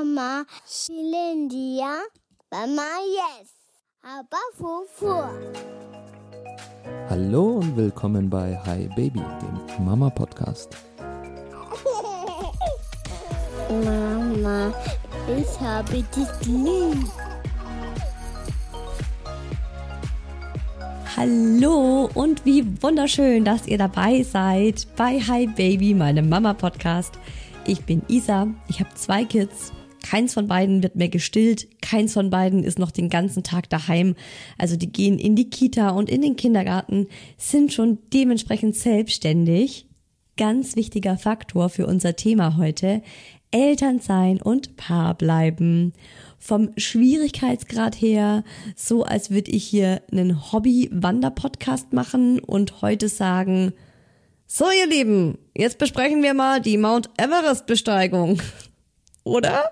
Mama Shilindia, Mama Yes, aber Fufu. Hallo und willkommen bei Hi Baby, dem Mama-Podcast. Mama, ich habe dich lieb. Hallo und wie wunderschön, dass ihr dabei seid bei Hi Baby, meinem Mama-Podcast. Ich bin Isa, ich habe 2 Kids. Keins von beiden wird mehr gestillt, keins von beiden ist noch den ganzen Tag daheim. Also die gehen in die Kita und in den Kindergarten, sind schon dementsprechend selbstständig. Ganz wichtiger Faktor für unser Thema heute: Elternsein und Paar bleiben. Vom Schwierigkeitsgrad her, so als würde ich hier einen Hobby-Wander-Podcast machen und heute sagen: So ihr Lieben, jetzt besprechen wir mal die Mount Everest-Besteigung. Oder?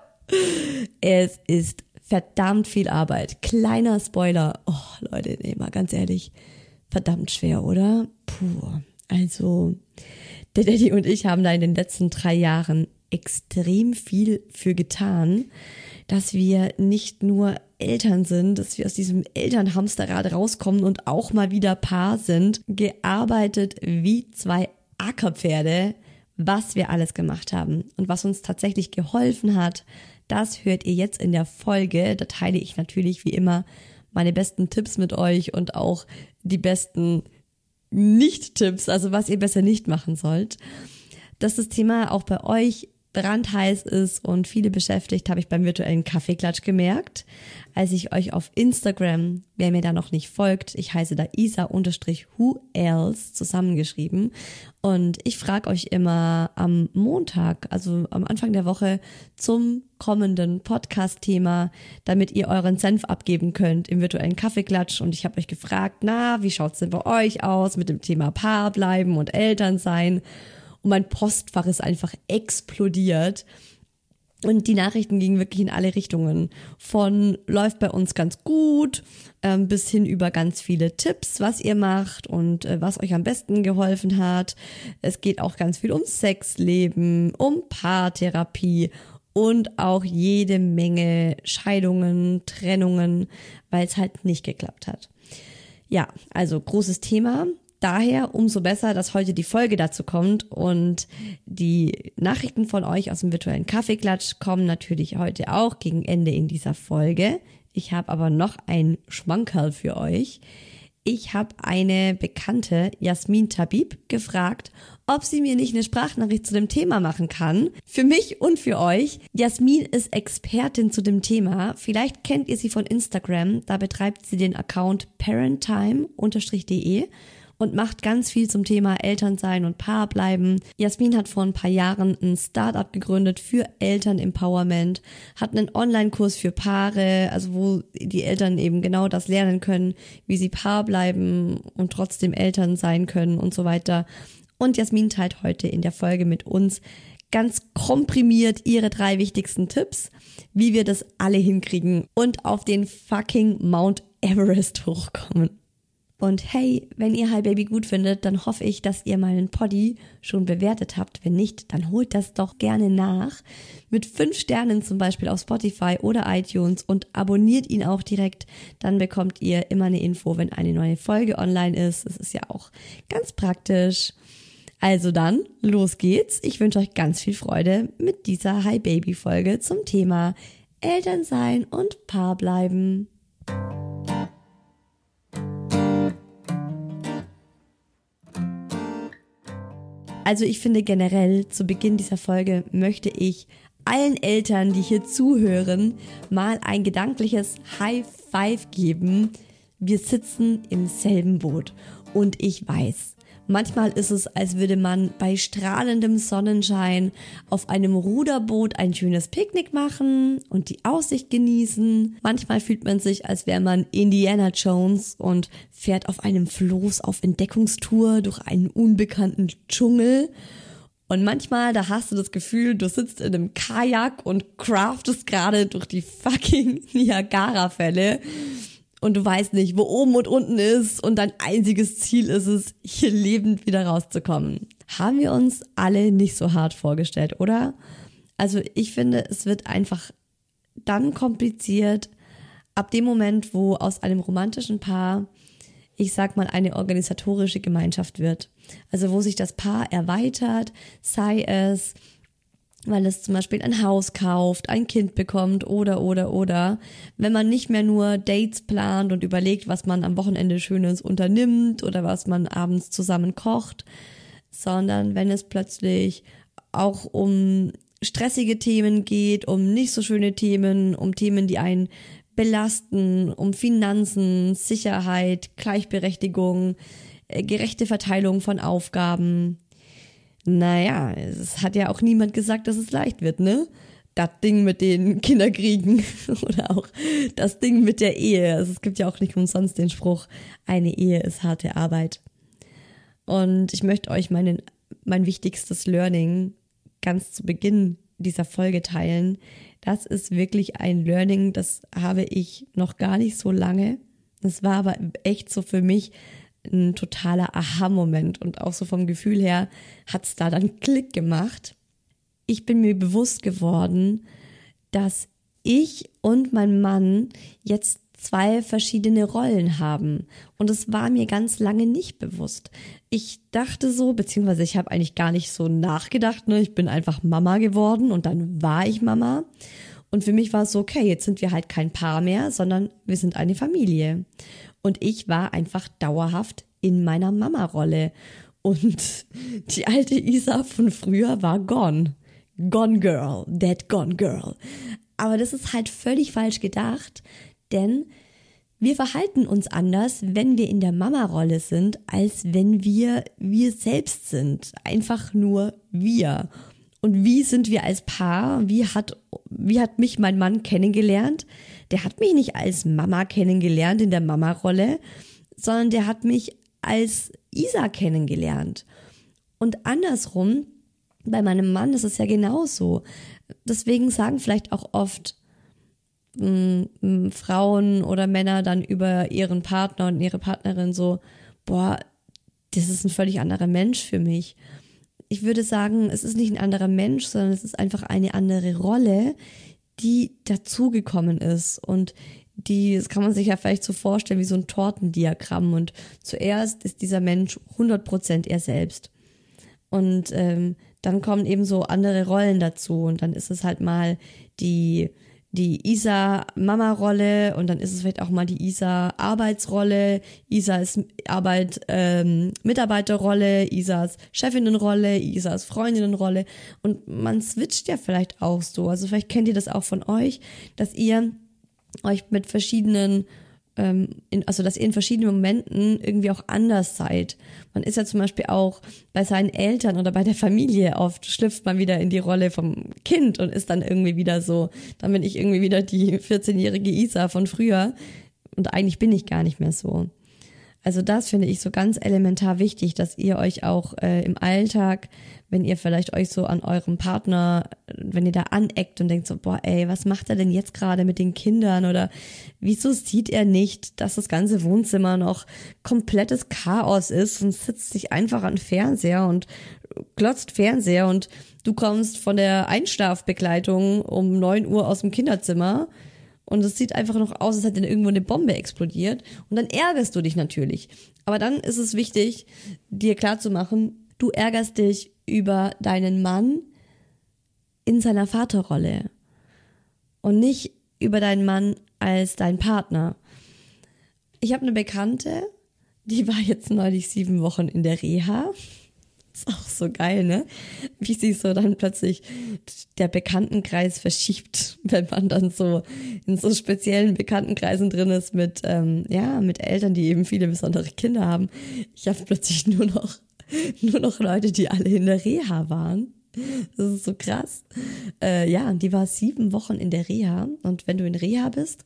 Es ist verdammt viel Arbeit. Kleiner Spoiler. Oh Leute, nee, mal ganz ehrlich, verdammt schwer, oder? Puh. Also, der Daddy und ich haben da in den letzten 3 Jahren extrem viel für getan, dass wir nicht nur Eltern sind, dass wir aus diesem Elternhamsterrad rauskommen und auch mal wieder Paar sind, gearbeitet wie 2 Ackerpferde, was wir alles gemacht haben und was uns tatsächlich geholfen hat. Das hört ihr jetzt in der Folge. Da teile ich natürlich wie immer meine besten Tipps mit euch und auch die besten Nicht-Tipps, also was ihr besser nicht machen sollt. Dass das Thema auch bei euch brandheiß ist und viele beschäftigt, habe ich beim virtuellen Kaffeeklatsch gemerkt, als ich euch auf Instagram, wer mir da noch nicht folgt, ich heiße da Isa_whoelse zusammengeschrieben, und ich frage euch immer am Montag, also am Anfang der Woche, zum kommenden Podcast-Thema, damit ihr euren Senf abgeben könnt im virtuellen Kaffeeklatsch, und ich habe euch gefragt, wie schaut's denn bei euch aus mit dem Thema Paar bleiben und Eltern sein? Und mein Postfach ist einfach explodiert. Und die Nachrichten gingen wirklich in alle Richtungen. Von läuft bei uns ganz gut, bis hin über ganz viele Tipps, was ihr macht und was euch am besten geholfen hat. Es geht auch ganz viel um Sexleben, um Paartherapie und auch jede Menge Scheidungen, Trennungen, weil es halt nicht geklappt hat. Ja, also großes Thema. Daher umso besser, dass heute die Folge dazu kommt, und die Nachrichten von euch aus dem virtuellen Kaffeeklatsch kommen natürlich heute auch gegen Ende in dieser Folge. Ich habe aber noch ein Schmankerl für euch. Ich habe eine Bekannte, Jasmin Tabib, gefragt, ob sie mir nicht eine Sprachnachricht zu dem Thema machen kann. Für mich und für euch. Jasmin ist Expertin zu dem Thema. Vielleicht kennt ihr sie von Instagram. Da betreibt sie den Account parentime_de. und macht ganz viel zum Thema Elternsein und Paar bleiben. Jasmin hat vor ein paar Jahren ein Startup gegründet für Eltern-Empowerment, hat einen Online-Kurs für Paare, also wo die Eltern eben genau das lernen können, wie sie Paar bleiben und trotzdem Eltern sein können und so weiter. Und Jasmin teilt heute in der Folge mit uns ganz komprimiert ihre 3 wichtigsten Tipps, wie wir das alle hinkriegen und auf den fucking Mount Everest hochkommen. Und hey, wenn ihr Hi Baby gut findet, dann hoffe ich, dass ihr meinen Poddy schon bewertet habt. Wenn nicht, dann holt das doch gerne nach. Mit 5 Sternen zum Beispiel auf Spotify oder iTunes, und abonniert ihn auch direkt. Dann bekommt ihr immer eine Info, wenn eine neue Folge online ist. Das ist ja auch ganz praktisch. Also dann, los geht's. Ich wünsche euch ganz viel Freude mit dieser Hi Baby Folge zum Thema Elternsein und Paar bleiben. Also ich finde generell, zu Beginn dieser Folge möchte ich allen Eltern, die hier zuhören, mal ein gedankliches High Five geben. Wir sitzen im selben Boot, und ich weiß, manchmal ist es, als würde man bei strahlendem Sonnenschein auf einem Ruderboot ein schönes Picknick machen und die Aussicht genießen. Manchmal fühlt man sich, als wäre man Indiana Jones und fährt auf einem Floß auf Entdeckungstour durch einen unbekannten Dschungel. Und manchmal, da hast du das Gefühl, du sitzt in einem Kajak und craftest gerade durch die fucking Niagara-Fälle. Und du weißt nicht, wo oben und unten ist, und dein einziges Ziel ist es, hier lebend wieder rauszukommen. Haben wir uns alle nicht so hart vorgestellt, oder? Also ich finde, es wird einfach dann kompliziert, ab dem Moment, wo aus einem romantischen Paar, ich sag mal, eine organisatorische Gemeinschaft wird. Also wo sich das Paar erweitert, sei es, weil es zum Beispiel ein Haus kauft, ein Kind bekommt oder. Wenn man nicht mehr nur Dates plant und überlegt, was man am Wochenende Schönes unternimmt oder was man abends zusammen kocht, sondern wenn es plötzlich auch um stressige Themen geht, um nicht so schöne Themen, um Themen, die einen belasten, um Finanzen, Sicherheit, Gleichberechtigung, gerechte Verteilung von Aufgaben. Naja, es hat ja auch niemand gesagt, dass es leicht wird, ne? Das Ding mit den Kinderkriegen oder auch das Ding mit der Ehe. Also es gibt ja auch nicht umsonst den Spruch, eine Ehe ist harte Arbeit. Und ich möchte euch mein wichtigstes Learning ganz zu Beginn dieser Folge teilen. Das ist wirklich ein Learning, das habe ich noch gar nicht so lange. Das war aber echt so für mich ein totaler Aha-Moment und auch so vom Gefühl her hat es da dann Klick gemacht. Ich bin mir bewusst geworden, dass ich und mein Mann jetzt 2 verschiedene Rollen haben. Und es war mir ganz lange nicht bewusst. Ich dachte so, beziehungsweise ich habe eigentlich gar nicht so nachgedacht, ne? Ich bin einfach Mama geworden und dann war ich Mama. Und für mich war es so, okay, jetzt sind wir halt kein Paar mehr, sondern wir sind eine Familie. Und ich war einfach dauerhaft in meiner Mama-Rolle. Und die alte Isa von früher war gone. Gone girl, dead gone girl. Aber das ist halt völlig falsch gedacht, denn wir verhalten uns anders, wenn wir in der Mama-Rolle sind, als wenn wir selbst sind. Einfach nur wir. Und wie sind wir als Paar? Wie hat mich mein Mann kennengelernt? Der hat mich nicht als Mama kennengelernt in der Mama-Rolle, sondern der hat mich als Isa kennengelernt. Und andersrum, bei meinem Mann ist es ja genauso. Deswegen sagen vielleicht auch oft Frauen oder Männer dann über ihren Partner und ihre Partnerin so, boah, das ist ein völlig anderer Mensch für mich. Ich würde sagen, es ist nicht ein anderer Mensch, sondern es ist einfach eine andere Rolle, die dazugekommen ist. Und das kann man sich ja vielleicht so vorstellen wie so ein Tortendiagramm. Und zuerst ist dieser Mensch 100% er selbst. Und dann kommen eben so andere Rollen dazu. Und dann ist es halt mal die Isa-Mama-Rolle und dann ist es vielleicht auch mal die Isa-Arbeitsrolle, Isas Mitarbeiterrolle, Isas Chefinnenrolle, Isas Freundinnenrolle und man switcht ja vielleicht auch so. Also vielleicht kennt ihr das auch von euch, dass ihr euch mit verschiedenen dass ihr in verschiedenen Momenten irgendwie auch anders seid. Man ist ja zum Beispiel auch bei seinen Eltern oder bei der Familie oft, schlüpft man wieder in die Rolle vom Kind und ist dann irgendwie wieder so, dann bin ich irgendwie wieder die 14-jährige Isa von früher und eigentlich bin ich gar nicht mehr so. Also das finde ich so ganz elementar wichtig, dass ihr euch auch im Alltag, wenn ihr vielleicht euch so an eurem Partner, wenn ihr da aneckt und denkt so, boah ey, was macht er denn jetzt gerade mit den Kindern oder wieso sieht er nicht, dass das ganze Wohnzimmer noch komplettes Chaos ist und sitzt sich einfach an den Fernseher und glotzt Fernseher und du kommst von der Einschlafbegleitung um 9 Uhr aus dem Kinderzimmer und es sieht einfach noch aus, als hätte irgendwo eine Bombe explodiert. Und dann ärgerst du dich natürlich. Aber dann ist es wichtig, dir klarzumachen, du ärgerst dich über deinen Mann in seiner Vaterrolle und nicht über deinen Mann als dein Partner. Ich habe eine Bekannte, die war jetzt neulich 7 Wochen in der Reha. Ist auch so geil, ne? Wie sich so dann plötzlich der Bekanntenkreis verschiebt, wenn man dann so in so speziellen Bekanntenkreisen drin ist mit Eltern, die eben viele besondere Kinder haben. Ich habe plötzlich nur noch Leute, die alle in der Reha waren. Das ist so krass. Die war 7 Wochen in der Reha und wenn du in Reha bist,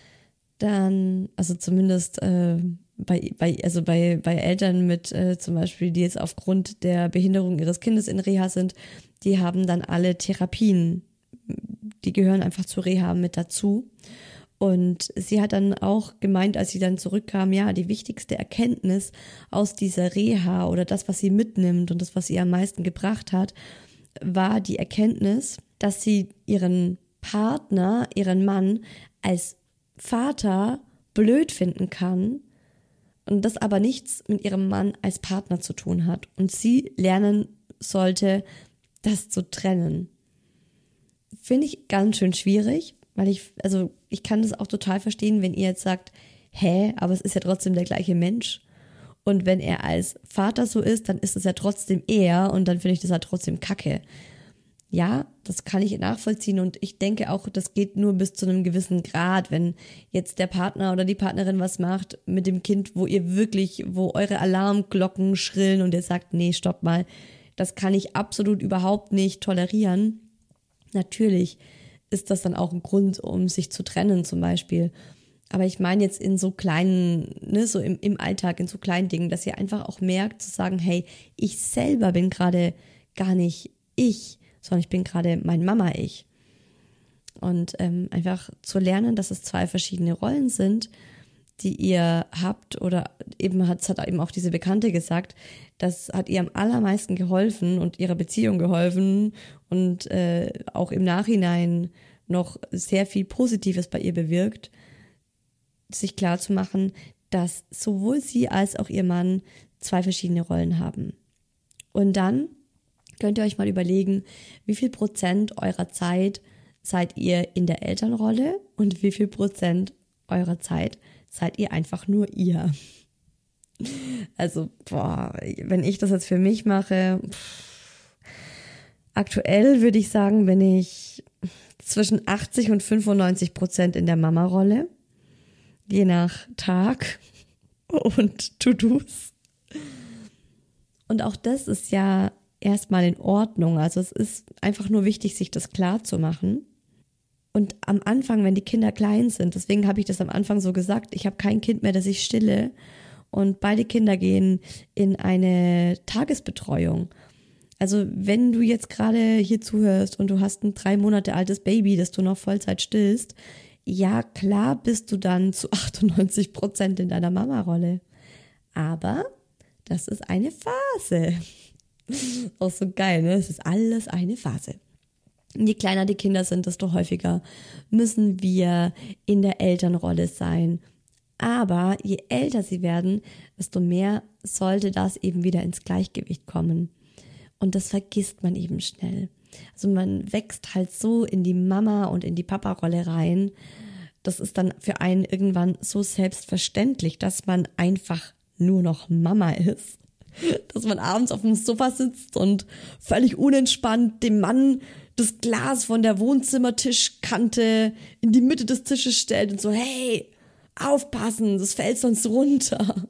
dann, also zumindest bei Eltern mit zum Beispiel, die jetzt aufgrund der Behinderung ihres Kindes in Reha sind, die haben dann alle Therapien, die gehören einfach zur Reha mit dazu. Und sie hat dann auch gemeint, als sie dann zurückkam, ja, die wichtigste Erkenntnis aus dieser Reha oder das, was sie mitnimmt und das, was sie am meisten gebracht hat, war die Erkenntnis, dass sie ihren Partner ihren Mann als Vater blöd finden kann und das aber nichts mit ihrem Mann als Partner zu tun hat und sie lernen sollte, das zu trennen. Finde ich ganz schön schwierig, weil ich kann das auch total verstehen, wenn ihr jetzt sagt, aber es ist ja trotzdem der gleiche Mensch. Und wenn er als Vater so ist, dann ist es ja trotzdem er und dann finde ich das halt trotzdem kacke. Ja, das kann ich nachvollziehen und ich denke auch, das geht nur bis zu einem gewissen Grad, wenn jetzt der Partner oder die Partnerin was macht mit dem Kind, wo eure Alarmglocken schrillen und ihr sagt, nee, stopp mal, das kann ich absolut überhaupt nicht tolerieren. Natürlich ist das dann auch ein Grund, um sich zu trennen zum Beispiel. Aber ich meine jetzt in so kleinen, so im Alltag, in so kleinen Dingen, dass ihr einfach auch merkt, zu sagen, hey, ich selber bin gerade gar nicht ich, sondern ich bin gerade mein Mama-Ich. Und einfach zu lernen, dass es 2 verschiedene Rollen sind, die ihr habt oder eben hat eben auch diese Bekannte gesagt, das hat ihr am allermeisten geholfen und ihrer Beziehung geholfen und auch im Nachhinein noch sehr viel Positives bei ihr bewirkt, sich klarzumachen, dass sowohl sie als auch ihr Mann 2 verschiedene Rollen haben. Und dann könnt ihr euch mal überlegen, wie viel Prozent eurer Zeit seid ihr in der Elternrolle und wie viel Prozent eurer Zeit seid ihr einfach nur ihr. Also, wenn ich das jetzt für mich mache, aktuell würde ich sagen, bin ich zwischen 80 und 95% in der Mama-Rolle, je nach Tag und To-Dos. Und auch das ist ja erstmal in Ordnung. Also es ist einfach nur wichtig, sich das klar zu machen. Und am Anfang, wenn die Kinder klein sind, deswegen habe ich das am Anfang so gesagt, ich habe kein Kind mehr, das ich stille und beide Kinder gehen in eine Tagesbetreuung. Also wenn du jetzt gerade hier zuhörst und du hast ein 3 Monate altes Baby, das du noch Vollzeit stillst, ja klar bist du dann zu 98% in deiner Mama-Rolle. Aber das ist eine Phase. Auch so geil, ne? Es ist alles eine Phase. Je kleiner die Kinder sind, desto häufiger müssen wir in der Elternrolle sein. Aber je älter sie werden, desto mehr sollte das eben wieder ins Gleichgewicht kommen. Und das vergisst man eben schnell. Also man wächst halt so in die Mama- und in die Papa-Rolle rein. Das ist dann für einen irgendwann so selbstverständlich, dass man einfach nur noch Mama ist. Dass man abends auf dem Sofa sitzt und völlig unentspannt dem Mann das Glas von der Wohnzimmertischkante in die Mitte des Tisches stellt und so, hey, aufpassen, das fällt sonst runter.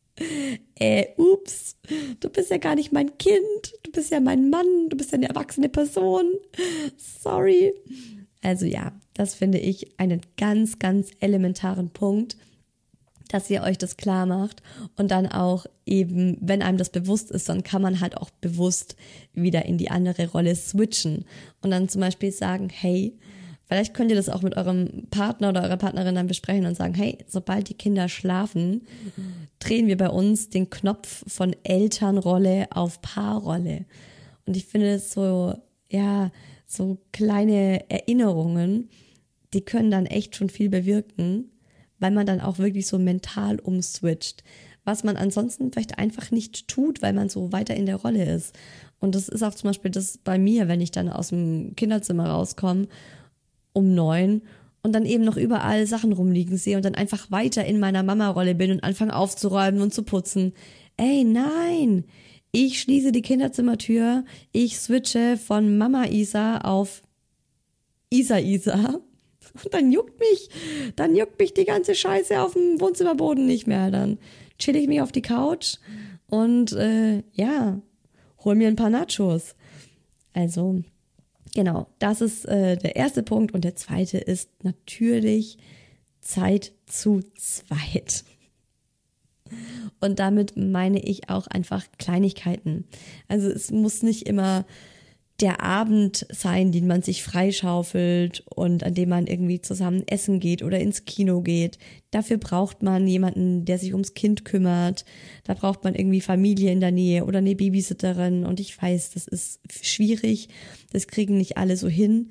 Ups, du bist ja gar nicht mein Kind, du bist ja mein Mann, du bist ja eine erwachsene Person, sorry. Also ja, das finde ich einen ganz, ganz elementaren Punkt, dass ihr euch das klar macht und dann auch eben, wenn einem das bewusst ist, dann kann man halt auch bewusst wieder in die andere Rolle switchen und dann zum Beispiel sagen, hey, vielleicht könnt ihr das auch mit eurem Partner oder eurer Partnerin dann besprechen und sagen, hey, sobald die Kinder schlafen, drehen wir bei uns den Knopf von Elternrolle auf Paarrolle. Und ich finde es so, ja, so kleine Erinnerungen, die können dann echt schon viel bewirken, weil man dann auch wirklich so mental umswitcht, was man ansonsten vielleicht einfach nicht tut, weil man so weiter in der Rolle ist. Und das ist auch zum Beispiel das bei mir, wenn ich dann aus dem Kinderzimmer rauskomme um 9 und dann eben noch überall Sachen rumliegen sehe und dann einfach weiter in meiner Mama-Rolle bin und anfange aufzuräumen und zu putzen. Ey, nein! Ich schließe die Kinderzimmertür, ich switche von Mama Isa auf Isa. Und dann juckt mich die ganze Scheiße auf dem Wohnzimmerboden nicht mehr. Dann chill ich mich auf die Couch und hol mir ein paar Nachos. Also, genau, das ist der erste Punkt. Und der zweite ist natürlich Zeit zu zweit. Und damit meine ich auch einfach Kleinigkeiten. Also es muss nicht immer der Abend sein, den man sich freischaufelt und an dem man irgendwie zusammen essen geht oder ins Kino geht. Dafür braucht man jemanden, der sich ums Kind kümmert. Da braucht man irgendwie Familie in der Nähe oder eine Babysitterin. Und ich weiß, das ist schwierig. Das kriegen nicht alle so hin.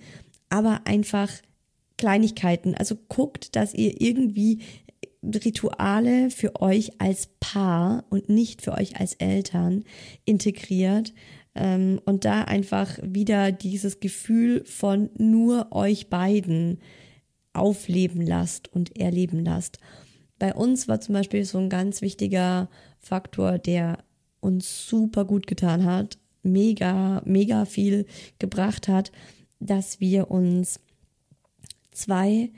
aber einfach Kleinigkeiten. Also guckt, dass ihr irgendwie Rituale für euch als Paar und nicht für euch als Eltern integriert und da einfach wieder dieses Gefühl von nur euch beiden aufleben lasst und erleben lasst. Bei uns war zum Beispiel so ein ganz wichtiger Faktor, der uns super gut getan hat, mega, mega viel gebracht hat, dass wir uns zwei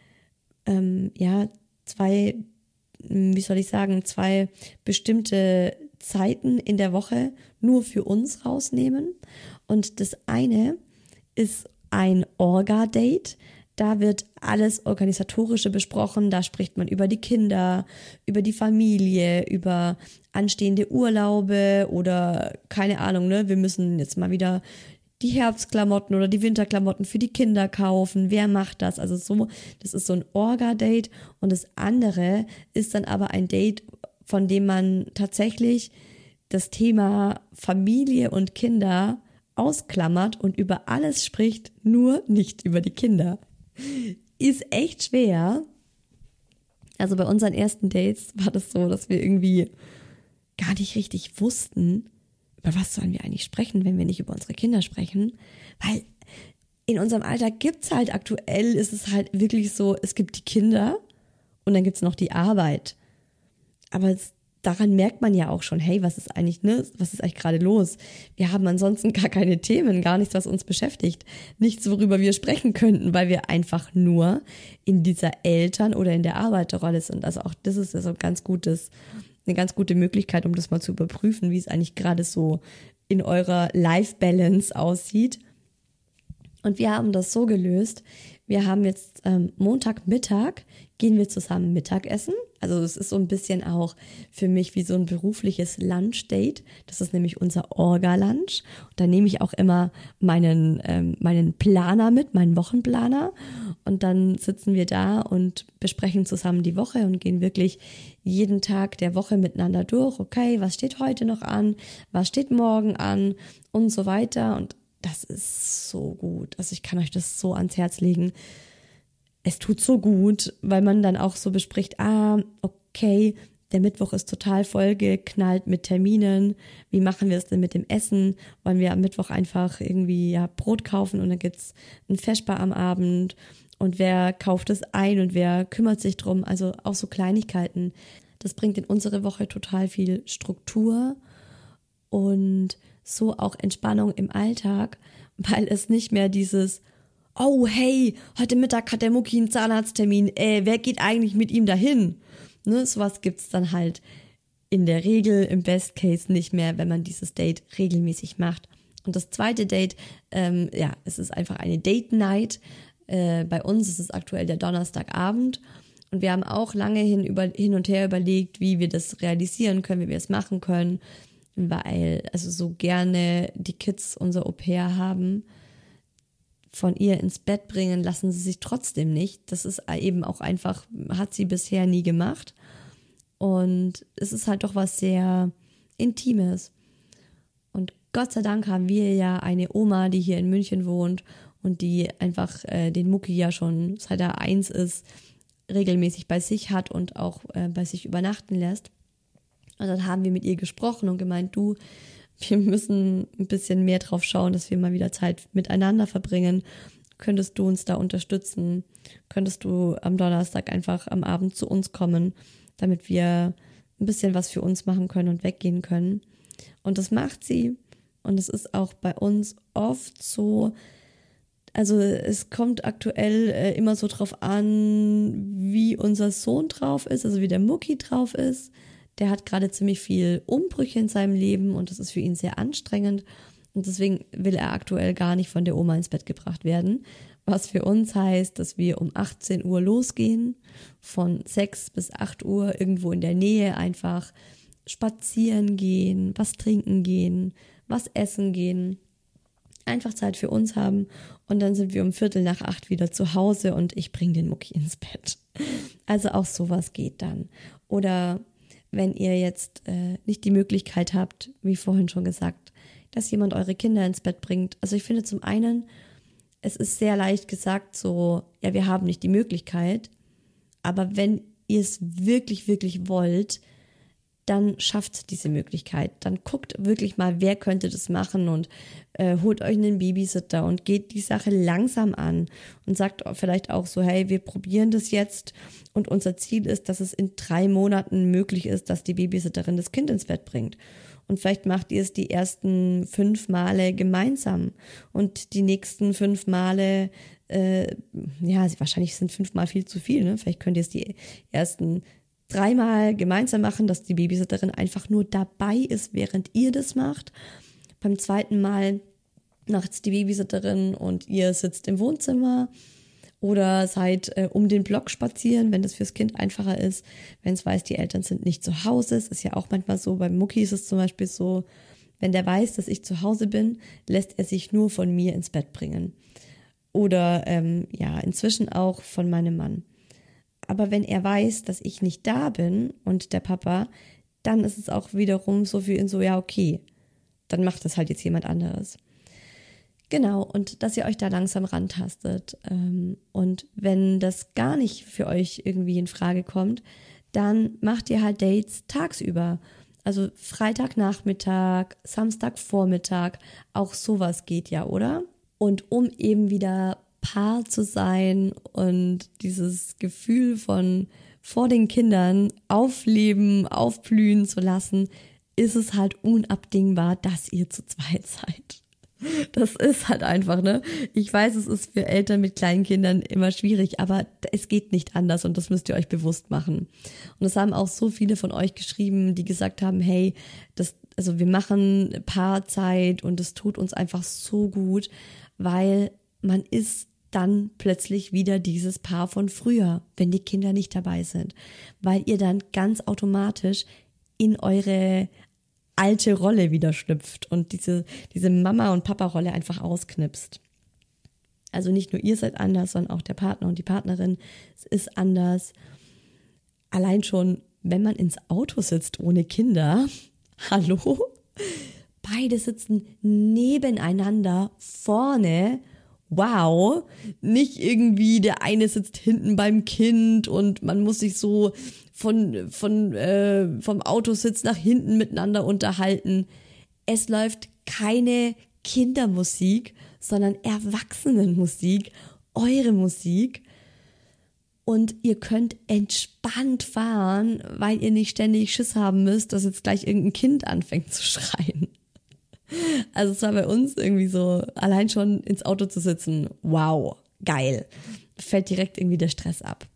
bestimmte Zeiten in der Woche nur für uns rausnehmen. Und das eine ist ein Orga-Date. Da wird alles Organisatorische besprochen. Da spricht man über die Kinder, über die Familie, über anstehende Urlaube oder keine Ahnung, ne? Wir müssen jetzt mal wieder die Herbstklamotten oder die Winterklamotten für die Kinder kaufen. Wer macht das? Also so, das ist so ein Orga-Date. Und das andere ist dann aber ein Date, von dem man tatsächlich das Thema Familie und Kinder ausklammert und über alles spricht, nur nicht über die Kinder. Ist echt schwer. Also bei unseren ersten Dates war das so, dass wir irgendwie gar nicht richtig wussten, über was sollen wir eigentlich sprechen, wenn wir nicht über unsere Kinder sprechen. Weil in unserem Alltag gibt's halt aktuell, ist es halt wirklich so, es gibt die Kinder und dann gibt's noch die Arbeit. Aber daran merkt man ja auch schon, hey, was ist eigentlich gerade los? Wir haben ansonsten gar keine Themen, gar nichts, was uns beschäftigt. Nichts, worüber wir sprechen könnten, weil wir einfach nur in dieser Eltern- oder in der Arbeiterrolle sind. Also auch das ist also eine ganz gute Möglichkeit, um das mal zu überprüfen, wie es eigentlich gerade so in eurer Life-Balance aussieht. Und wir haben das so gelöst. Wir haben jetzt Montagmittag gehen wir zusammen Mittagessen. Also es ist so ein bisschen auch für mich wie so ein berufliches Lunchdate. Das ist nämlich unser Orga-Lunch. Und da nehme ich auch immer meinen Planer mit, meinen Wochenplaner. Und dann sitzen wir da und besprechen zusammen die Woche und gehen wirklich jeden Tag der Woche miteinander durch. Okay, was steht heute noch an? Was steht morgen an? Und so weiter. Und das ist so gut. Also ich kann euch das so ans Herz legen. Es tut so gut, weil man dann auch so bespricht, okay, der Mittwoch ist total vollgeknallt mit Terminen. Wie machen wir es denn mit dem Essen? Wollen wir am Mittwoch einfach irgendwie Brot kaufen und dann gibt's ein Vesper am Abend und wer kauft es ein und wer kümmert sich drum? Also auch so Kleinigkeiten. Das bringt in unsere Woche total viel Struktur und so auch Entspannung im Alltag, weil es nicht mehr dieses oh hey, heute Mittag hat der Mucki einen Zahnarzttermin, wer geht eigentlich mit ihm dahin? Ne, sowas gibt's dann halt in der Regel im Best Case nicht mehr, wenn man dieses Date regelmäßig macht. Und das zweite Date, es ist einfach eine Date Night. Bei uns ist es aktuell der Donnerstagabend und wir haben auch lange hin und her überlegt, wie wir das realisieren können, wie wir es machen können, weil also so gerne die Kids unser Au-pair haben. Von ihr ins Bett bringen lassen sie sich trotzdem nicht. Das ist eben auch einfach, hat sie bisher nie gemacht. Und es ist halt doch was sehr Intimes. Und Gott sei Dank haben wir ja eine Oma, die hier in München wohnt und die einfach den Mucki ja schon, seit er 1 ist, regelmäßig bei sich hat und auch bei sich übernachten lässt. Und dann haben wir mit ihr gesprochen und gemeint, du, wir müssen ein bisschen mehr drauf schauen, dass wir mal wieder Zeit miteinander verbringen. Könntest du uns da unterstützen? Könntest du am Donnerstag einfach am Abend zu uns kommen, damit wir ein bisschen was für uns machen können und weggehen können? Und das macht sie. Und es ist auch bei uns oft so, also es kommt aktuell immer so drauf an, wie unser Sohn drauf ist, also wie der Mucki drauf ist. Der hat gerade ziemlich viel Umbrüche in seinem Leben und das ist für ihn sehr anstrengend. Und deswegen will er aktuell gar nicht von der Oma ins Bett gebracht werden. Was für uns heißt, dass wir um 18 Uhr losgehen, von 6 bis 8 Uhr irgendwo in der Nähe einfach spazieren gehen, was trinken gehen, was essen gehen. Einfach Zeit für uns haben und dann sind wir um 7:45 wieder zu Hause und ich bringe den Mucki ins Bett. Also auch sowas geht dann. Oder wenn ihr jetzt nicht die Möglichkeit habt, wie vorhin schon gesagt, dass jemand eure Kinder ins Bett bringt. Also ich finde zum einen, es ist sehr leicht gesagt so, ja, wir haben nicht die Möglichkeit, aber wenn ihr es wirklich, wirklich wollt, dann schafft diese Möglichkeit. Dann guckt wirklich mal, wer könnte das machen und holt euch einen Babysitter und geht die Sache langsam an und sagt vielleicht auch so, hey, wir probieren das jetzt und unser Ziel ist, dass es in 3 Monaten möglich ist, dass die Babysitterin das Kind ins Bett bringt. Und vielleicht macht ihr es die ersten 5 Male gemeinsam und die nächsten 5 Male, wahrscheinlich sind 5 Mal viel zu viel, ne? Vielleicht könnt ihr es die ersten 3 Mal gemeinsam machen, dass die Babysitterin einfach nur dabei ist, während ihr das macht. Beim 2. Mal macht es die Babysitterin und ihr sitzt im Wohnzimmer oder seid um den Block spazieren, wenn das fürs Kind einfacher ist. Wenn es weiß, die Eltern sind nicht zu Hause. Es ist ja auch manchmal so, beim Mucki ist es zum Beispiel so, wenn der weiß, dass ich zu Hause bin, lässt er sich nur von mir ins Bett bringen. Oder inzwischen auch von meinem Mann. Aber wenn er weiß, dass ich nicht da bin und der Papa, dann ist es auch wiederum so für ihn so, ja okay, dann macht das halt jetzt jemand anderes. Genau, und dass ihr euch da langsam rantastet. Und wenn das gar nicht für euch irgendwie in Frage kommt, dann macht ihr halt Dates tagsüber. Also Freitagnachmittag, Samstagvormittag, auch sowas geht ja, oder? Und um eben wieder Paar zu sein und dieses Gefühl von vor den Kindern aufleben, aufblühen zu lassen, ist es halt unabdingbar, dass ihr zu zweit seid. Das ist halt einfach, ne? Ich weiß, es ist für Eltern mit kleinen Kindern immer schwierig, aber es geht nicht anders und das müsst ihr euch bewusst machen. Und es haben auch so viele von euch geschrieben, die gesagt haben, hey, wir machen Paarzeit und es tut uns einfach so gut, weil man ist dann plötzlich wieder dieses Paar von früher, wenn die Kinder nicht dabei sind, weil ihr dann ganz automatisch in eure alte Rolle wieder schlüpft und diese Mama- und Papa-Rolle einfach ausknipst. Also nicht nur ihr seid anders, sondern auch der Partner und die Partnerin, es ist anders. Allein schon, wenn man ins Auto sitzt ohne Kinder, hallo? Beide sitzen nebeneinander vorne. Wow, nicht irgendwie der eine sitzt hinten beim Kind und man muss sich so vom Autositz nach hinten miteinander unterhalten. Es läuft keine Kindermusik, sondern Erwachsenenmusik, eure Musik. Und ihr könnt entspannt fahren, weil ihr nicht ständig Schiss haben müsst, dass jetzt gleich irgendein Kind anfängt zu schreien. Also es war bei uns irgendwie so, allein schon ins Auto zu sitzen, wow, geil. Fällt direkt irgendwie der Stress ab.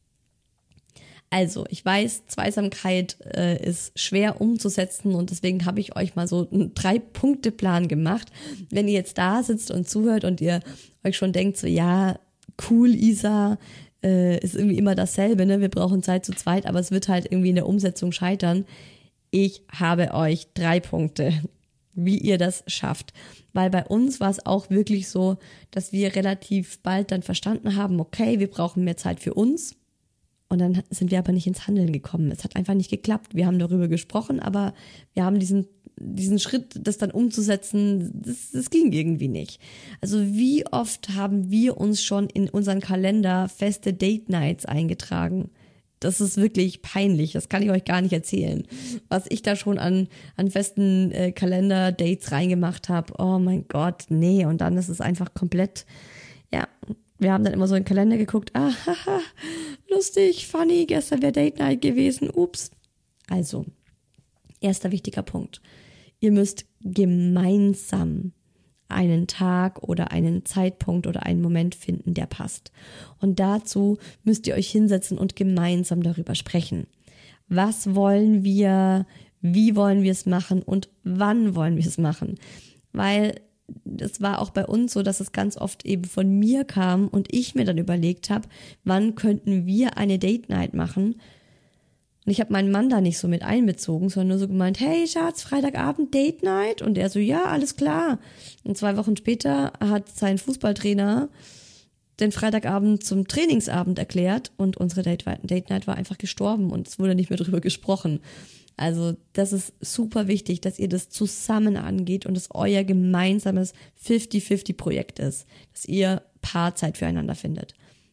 Also, ich weiß, Zweisamkeit ist schwer umzusetzen und deswegen habe ich euch mal so einen 3-Punkte-Plan gemacht. Wenn ihr jetzt da sitzt und zuhört und ihr euch schon denkt, so ja, cool, Isa, ist irgendwie immer dasselbe, ne? Wir brauchen Zeit zu zweit, aber es wird halt irgendwie in der Umsetzung scheitern. Ich habe euch 3 Punkte, wie ihr das schafft. Weil bei uns war es auch wirklich so, dass wir relativ bald dann verstanden haben, okay, wir brauchen mehr Zeit für uns. Und dann sind wir aber nicht ins Handeln gekommen. Es hat einfach nicht geklappt. Wir haben darüber gesprochen, aber wir haben diesen Schritt, das dann umzusetzen, das ging irgendwie nicht. Also wie oft haben wir uns schon in unseren Kalender feste Date-Nights eingetragen? Das ist wirklich peinlich, das kann ich euch gar nicht erzählen. Was ich da schon an festen Kalender-Dates reingemacht habe, oh mein Gott, nee. Und dann ist es einfach komplett, ja, wir haben dann immer so in den Kalender geguckt, haha, lustig, funny, gestern wäre Date Night gewesen, ups. Also, erster wichtiger Punkt. Ihr müsst gemeinsam einen Tag oder einen Zeitpunkt oder einen Moment finden, der passt. Und dazu müsst ihr euch hinsetzen und gemeinsam darüber sprechen. Was wollen wir, wie wollen wir es machen und wann wollen wir es machen? Weil das war auch bei uns so, dass es ganz oft eben von mir kam und ich mir dann überlegt habe, wann könnten wir eine Date Night machen? Und ich habe meinen Mann da nicht so mit einbezogen, sondern nur so gemeint, hey Schatz, Freitagabend Date Night? Und er so, ja, alles klar. Und 2 Wochen später hat sein Fußballtrainer den Freitagabend zum Trainingsabend erklärt und unsere Date Night war einfach gestorben und es wurde nicht mehr drüber gesprochen. Also das ist super wichtig, dass ihr das zusammen angeht und es euer gemeinsames 50-50-Projekt ist, dass ihr Paarzeit füreinander findet.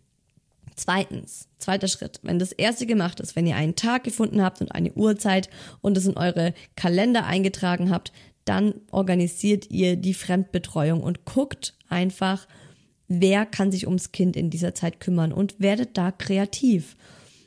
Zweiter Schritt, wenn das erste gemacht ist, wenn ihr einen Tag gefunden habt und eine Uhrzeit und es in eure Kalender eingetragen habt, dann organisiert ihr die Fremdbetreuung und guckt einfach, wer kann sich ums Kind in dieser Zeit kümmern und werdet da kreativ.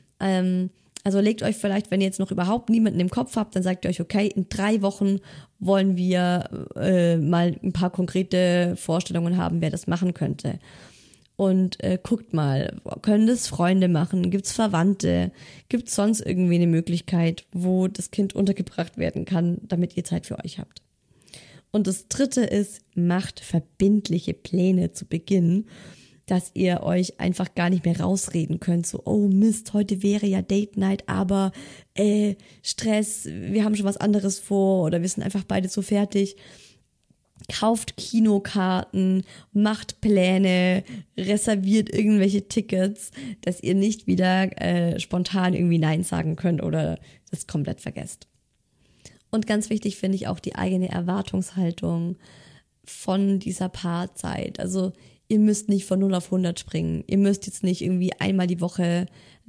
Also legt euch vielleicht, wenn ihr jetzt noch überhaupt niemanden im Kopf habt, dann sagt ihr euch, okay, in 3 Wochen wollen wir mal ein paar konkrete Vorstellungen haben, wer das machen könnte. Und guckt mal, können das Freunde machen? Gibt's Verwandte? Gibt's sonst irgendwie eine Möglichkeit, wo das Kind untergebracht werden kann, damit ihr Zeit für euch habt? Und das Dritte ist, macht verbindliche Pläne zu Beginn, dass ihr euch einfach gar nicht mehr rausreden könnt. So, oh Mist, heute wäre ja Date Night, aber Stress, wir haben schon was anderes vor oder wir sind einfach beide so fertig. Kauft Kinokarten, macht Pläne, reserviert irgendwelche Tickets, dass ihr nicht wieder spontan irgendwie Nein sagen könnt oder das komplett vergesst. Und ganz wichtig finde ich auch die eigene Erwartungshaltung von dieser Paarzeit. Also ihr müsst nicht von 0 auf 100 springen. Ihr müsst jetzt nicht irgendwie einmal die Woche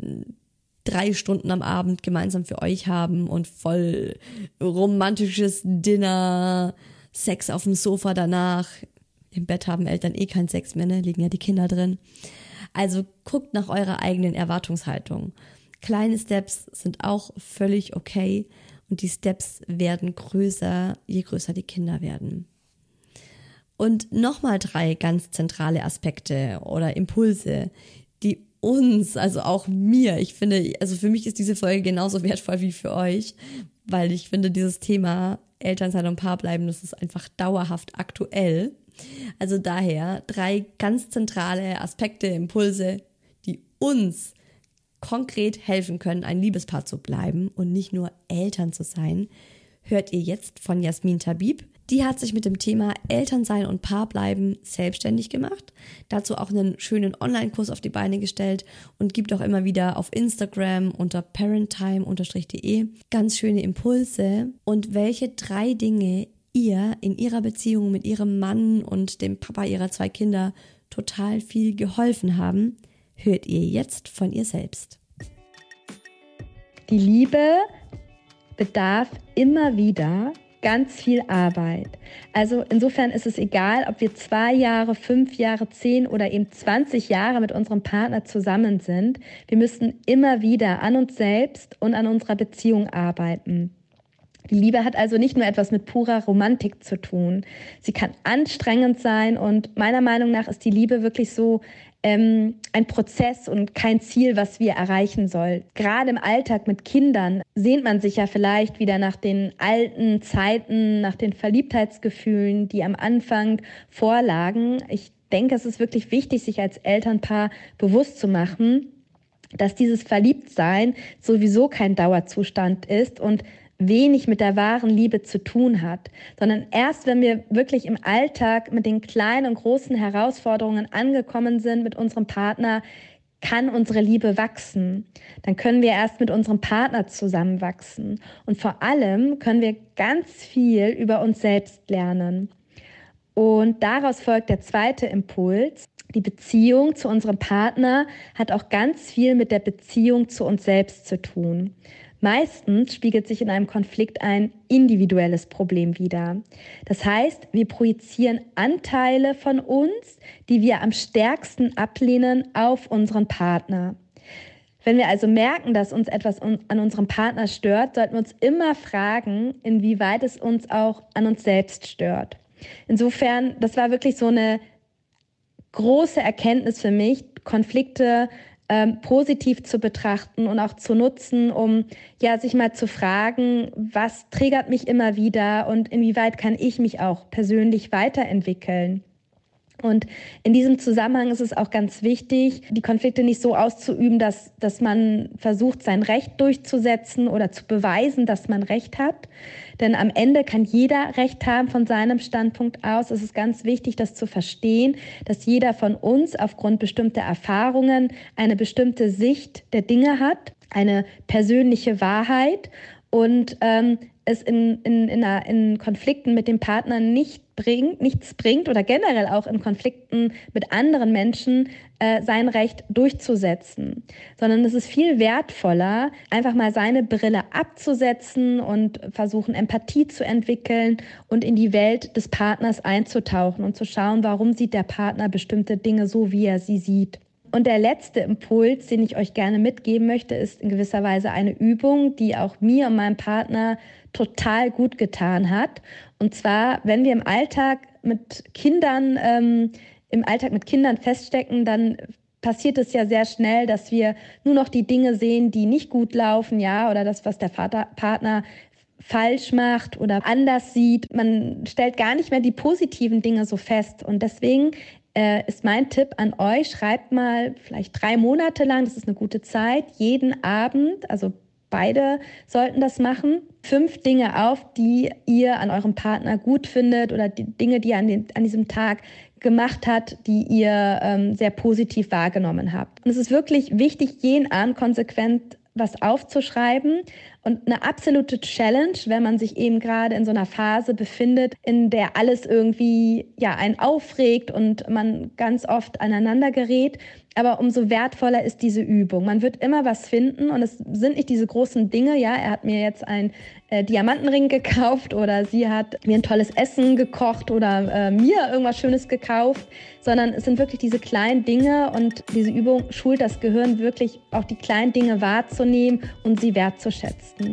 3 Stunden am Abend gemeinsam für euch haben und voll romantisches Dinner, Sex auf dem Sofa danach. Im Bett haben Eltern eh keinen Sex mehr, ne? Liegen ja die Kinder drin. Also guckt nach eurer eigenen Erwartungshaltung. Kleine Steps sind auch völlig okay und die Steps werden größer, je größer die Kinder werden. Und nochmal 3 ganz zentrale Aspekte oder Impulse, die uns, also auch mir, ich finde, also für mich ist diese Folge genauso wertvoll wie für euch, weil ich finde, dieses Thema Elternsein und Paarbleiben, das ist einfach dauerhaft aktuell. Also daher 3 ganz zentrale Aspekte, Impulse, die uns konkret helfen können, ein Liebespaar zu bleiben und nicht nur Eltern zu sein, hört ihr jetzt von Jasmin Tabib. Die hat sich mit dem Thema Elternsein und Paarbleiben selbstständig gemacht, dazu auch einen schönen Online-Kurs auf die Beine gestellt und gibt auch immer wieder auf Instagram unter parenttime_de ganz schöne Impulse und welche 3 Dinge ihr in ihrer Beziehung mit ihrem Mann und dem Papa ihrer 2 Kinder total viel geholfen haben, hört ihr jetzt von ihr selbst. Die Liebe bedarf immer wieder ganz viel Arbeit. Also insofern ist es egal, ob wir 2 Jahre, 5 Jahre, 10 oder eben 20 Jahre mit unserem Partner zusammen sind. Wir müssen immer wieder an uns selbst und an unserer Beziehung arbeiten. Die Liebe hat also nicht nur etwas mit purer Romantik zu tun. Sie kann anstrengend sein und meiner Meinung nach ist die Liebe wirklich so ein Prozess und kein Ziel, was wir erreichen sollen. Gerade im Alltag mit Kindern sehnt man sich ja vielleicht wieder nach den alten Zeiten, nach den Verliebtheitsgefühlen, die am Anfang vorlagen. Ich denke, es ist wirklich wichtig, sich als Elternpaar bewusst zu machen, dass dieses Verliebtsein sowieso kein Dauerzustand ist und wenig mit der wahren Liebe zu tun hat, sondern erst, wenn wir wirklich im Alltag mit den kleinen und großen Herausforderungen angekommen sind mit unserem Partner, kann unsere Liebe wachsen. Dann können wir erst mit unserem Partner zusammenwachsen. Und vor allem können wir ganz viel über uns selbst lernen. Und daraus folgt der 2. Impuls. Die Beziehung zu unserem Partner hat auch ganz viel mit der Beziehung zu uns selbst zu tun. Meistens spiegelt sich in einem Konflikt ein individuelles Problem wider. Das heißt, wir projizieren Anteile von uns, die wir am stärksten ablehnen, auf unseren Partner. Wenn wir also merken, dass uns etwas an unserem Partner stört, sollten wir uns immer fragen, inwieweit es uns auch an uns selbst stört. Insofern, das war wirklich so eine große Erkenntnis für mich, Konflikte positiv zu betrachten und auch zu nutzen, um sich mal zu fragen, was triggert mich immer wieder und inwieweit kann ich mich auch persönlich weiterentwickeln. Und in diesem Zusammenhang ist es auch ganz wichtig, die Konflikte nicht so auszuüben, dass man versucht, sein Recht durchzusetzen oder zu beweisen, dass man Recht hat. Denn am Ende kann jeder Recht haben von seinem Standpunkt aus. Es ist ganz wichtig, das zu verstehen, dass jeder von uns aufgrund bestimmter Erfahrungen eine bestimmte Sicht der Dinge hat, eine persönliche Wahrheit. und es in Konflikten mit dem Partner nichts bringt oder generell auch in Konflikten mit anderen Menschen sein Recht durchzusetzen, sondern es ist viel wertvoller, einfach mal seine Brille abzusetzen und versuchen, Empathie zu entwickeln und in die Welt des Partners einzutauchen und zu schauen, warum sieht der Partner bestimmte Dinge so, wie er sie sieht. Und der letzte Impuls, den ich euch gerne mitgeben möchte, ist in gewisser Weise eine Übung, die auch mir und meinem Partner total gut getan hat. Und zwar, wenn wir im Alltag mit Kindern feststecken, dann passiert es ja sehr schnell, dass wir nur noch die Dinge sehen, die nicht gut laufen, ja, oder das, was der Partner falsch macht oder anders sieht. Man stellt gar nicht mehr die positiven Dinge so fest. Und deswegen ist mein Tipp an euch, schreibt mal vielleicht 3 Monate lang, das ist eine gute Zeit, jeden Abend, also beide sollten das machen, 5 Dinge auf, die ihr an eurem Partner gut findet oder die Dinge, die er an diesem Tag gemacht hat, die ihr sehr positiv wahrgenommen habt. Und es ist wirklich wichtig, jeden Abend konsequent was aufzuschreiben und eine absolute Challenge, wenn man sich eben gerade in so einer Phase befindet, in der alles irgendwie einen aufregt und man ganz oft aneinander gerät. Aber umso wertvoller ist diese Übung. Man wird immer was finden und es sind nicht diese großen Dinge. Ja, er hat mir jetzt einen Diamantenring gekauft oder sie hat mir ein tolles Essen gekocht oder mir irgendwas Schönes gekauft, sondern es sind wirklich diese kleinen Dinge und diese Übung schult das Gehirn wirklich auch die kleinen Dinge wahrzunehmen und sie wertzuschätzen.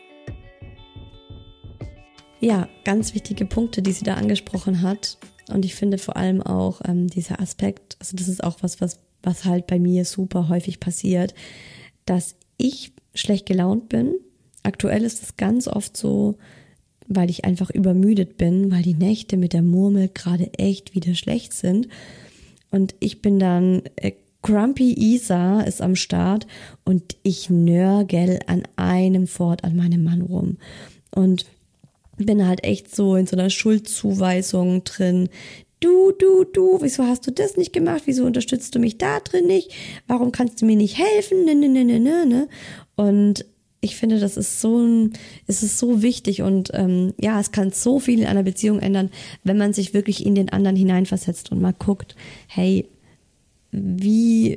Ja, ganz wichtige Punkte, die sie da angesprochen hat. Und ich finde vor allem auch dieser Aspekt, also das ist auch was halt bei mir super häufig passiert, dass ich schlecht gelaunt bin. Aktuell ist es ganz oft so, weil ich einfach übermüdet bin, weil die Nächte mit der Murmel gerade echt wieder schlecht sind. Und ich bin dann, Grumpy Isa ist am Start und ich nörgel an einem Fort an meinem Mann rum. Und bin halt echt so in so einer Schuldzuweisung drin. Du, wieso hast du das nicht gemacht? Wieso unterstützt du mich da drin nicht? Warum kannst du mir nicht helfen? Ne. Und ich finde, es ist so wichtig und es kann so viel in einer Beziehung ändern, wenn man sich wirklich in den anderen hineinversetzt und mal guckt, hey, wie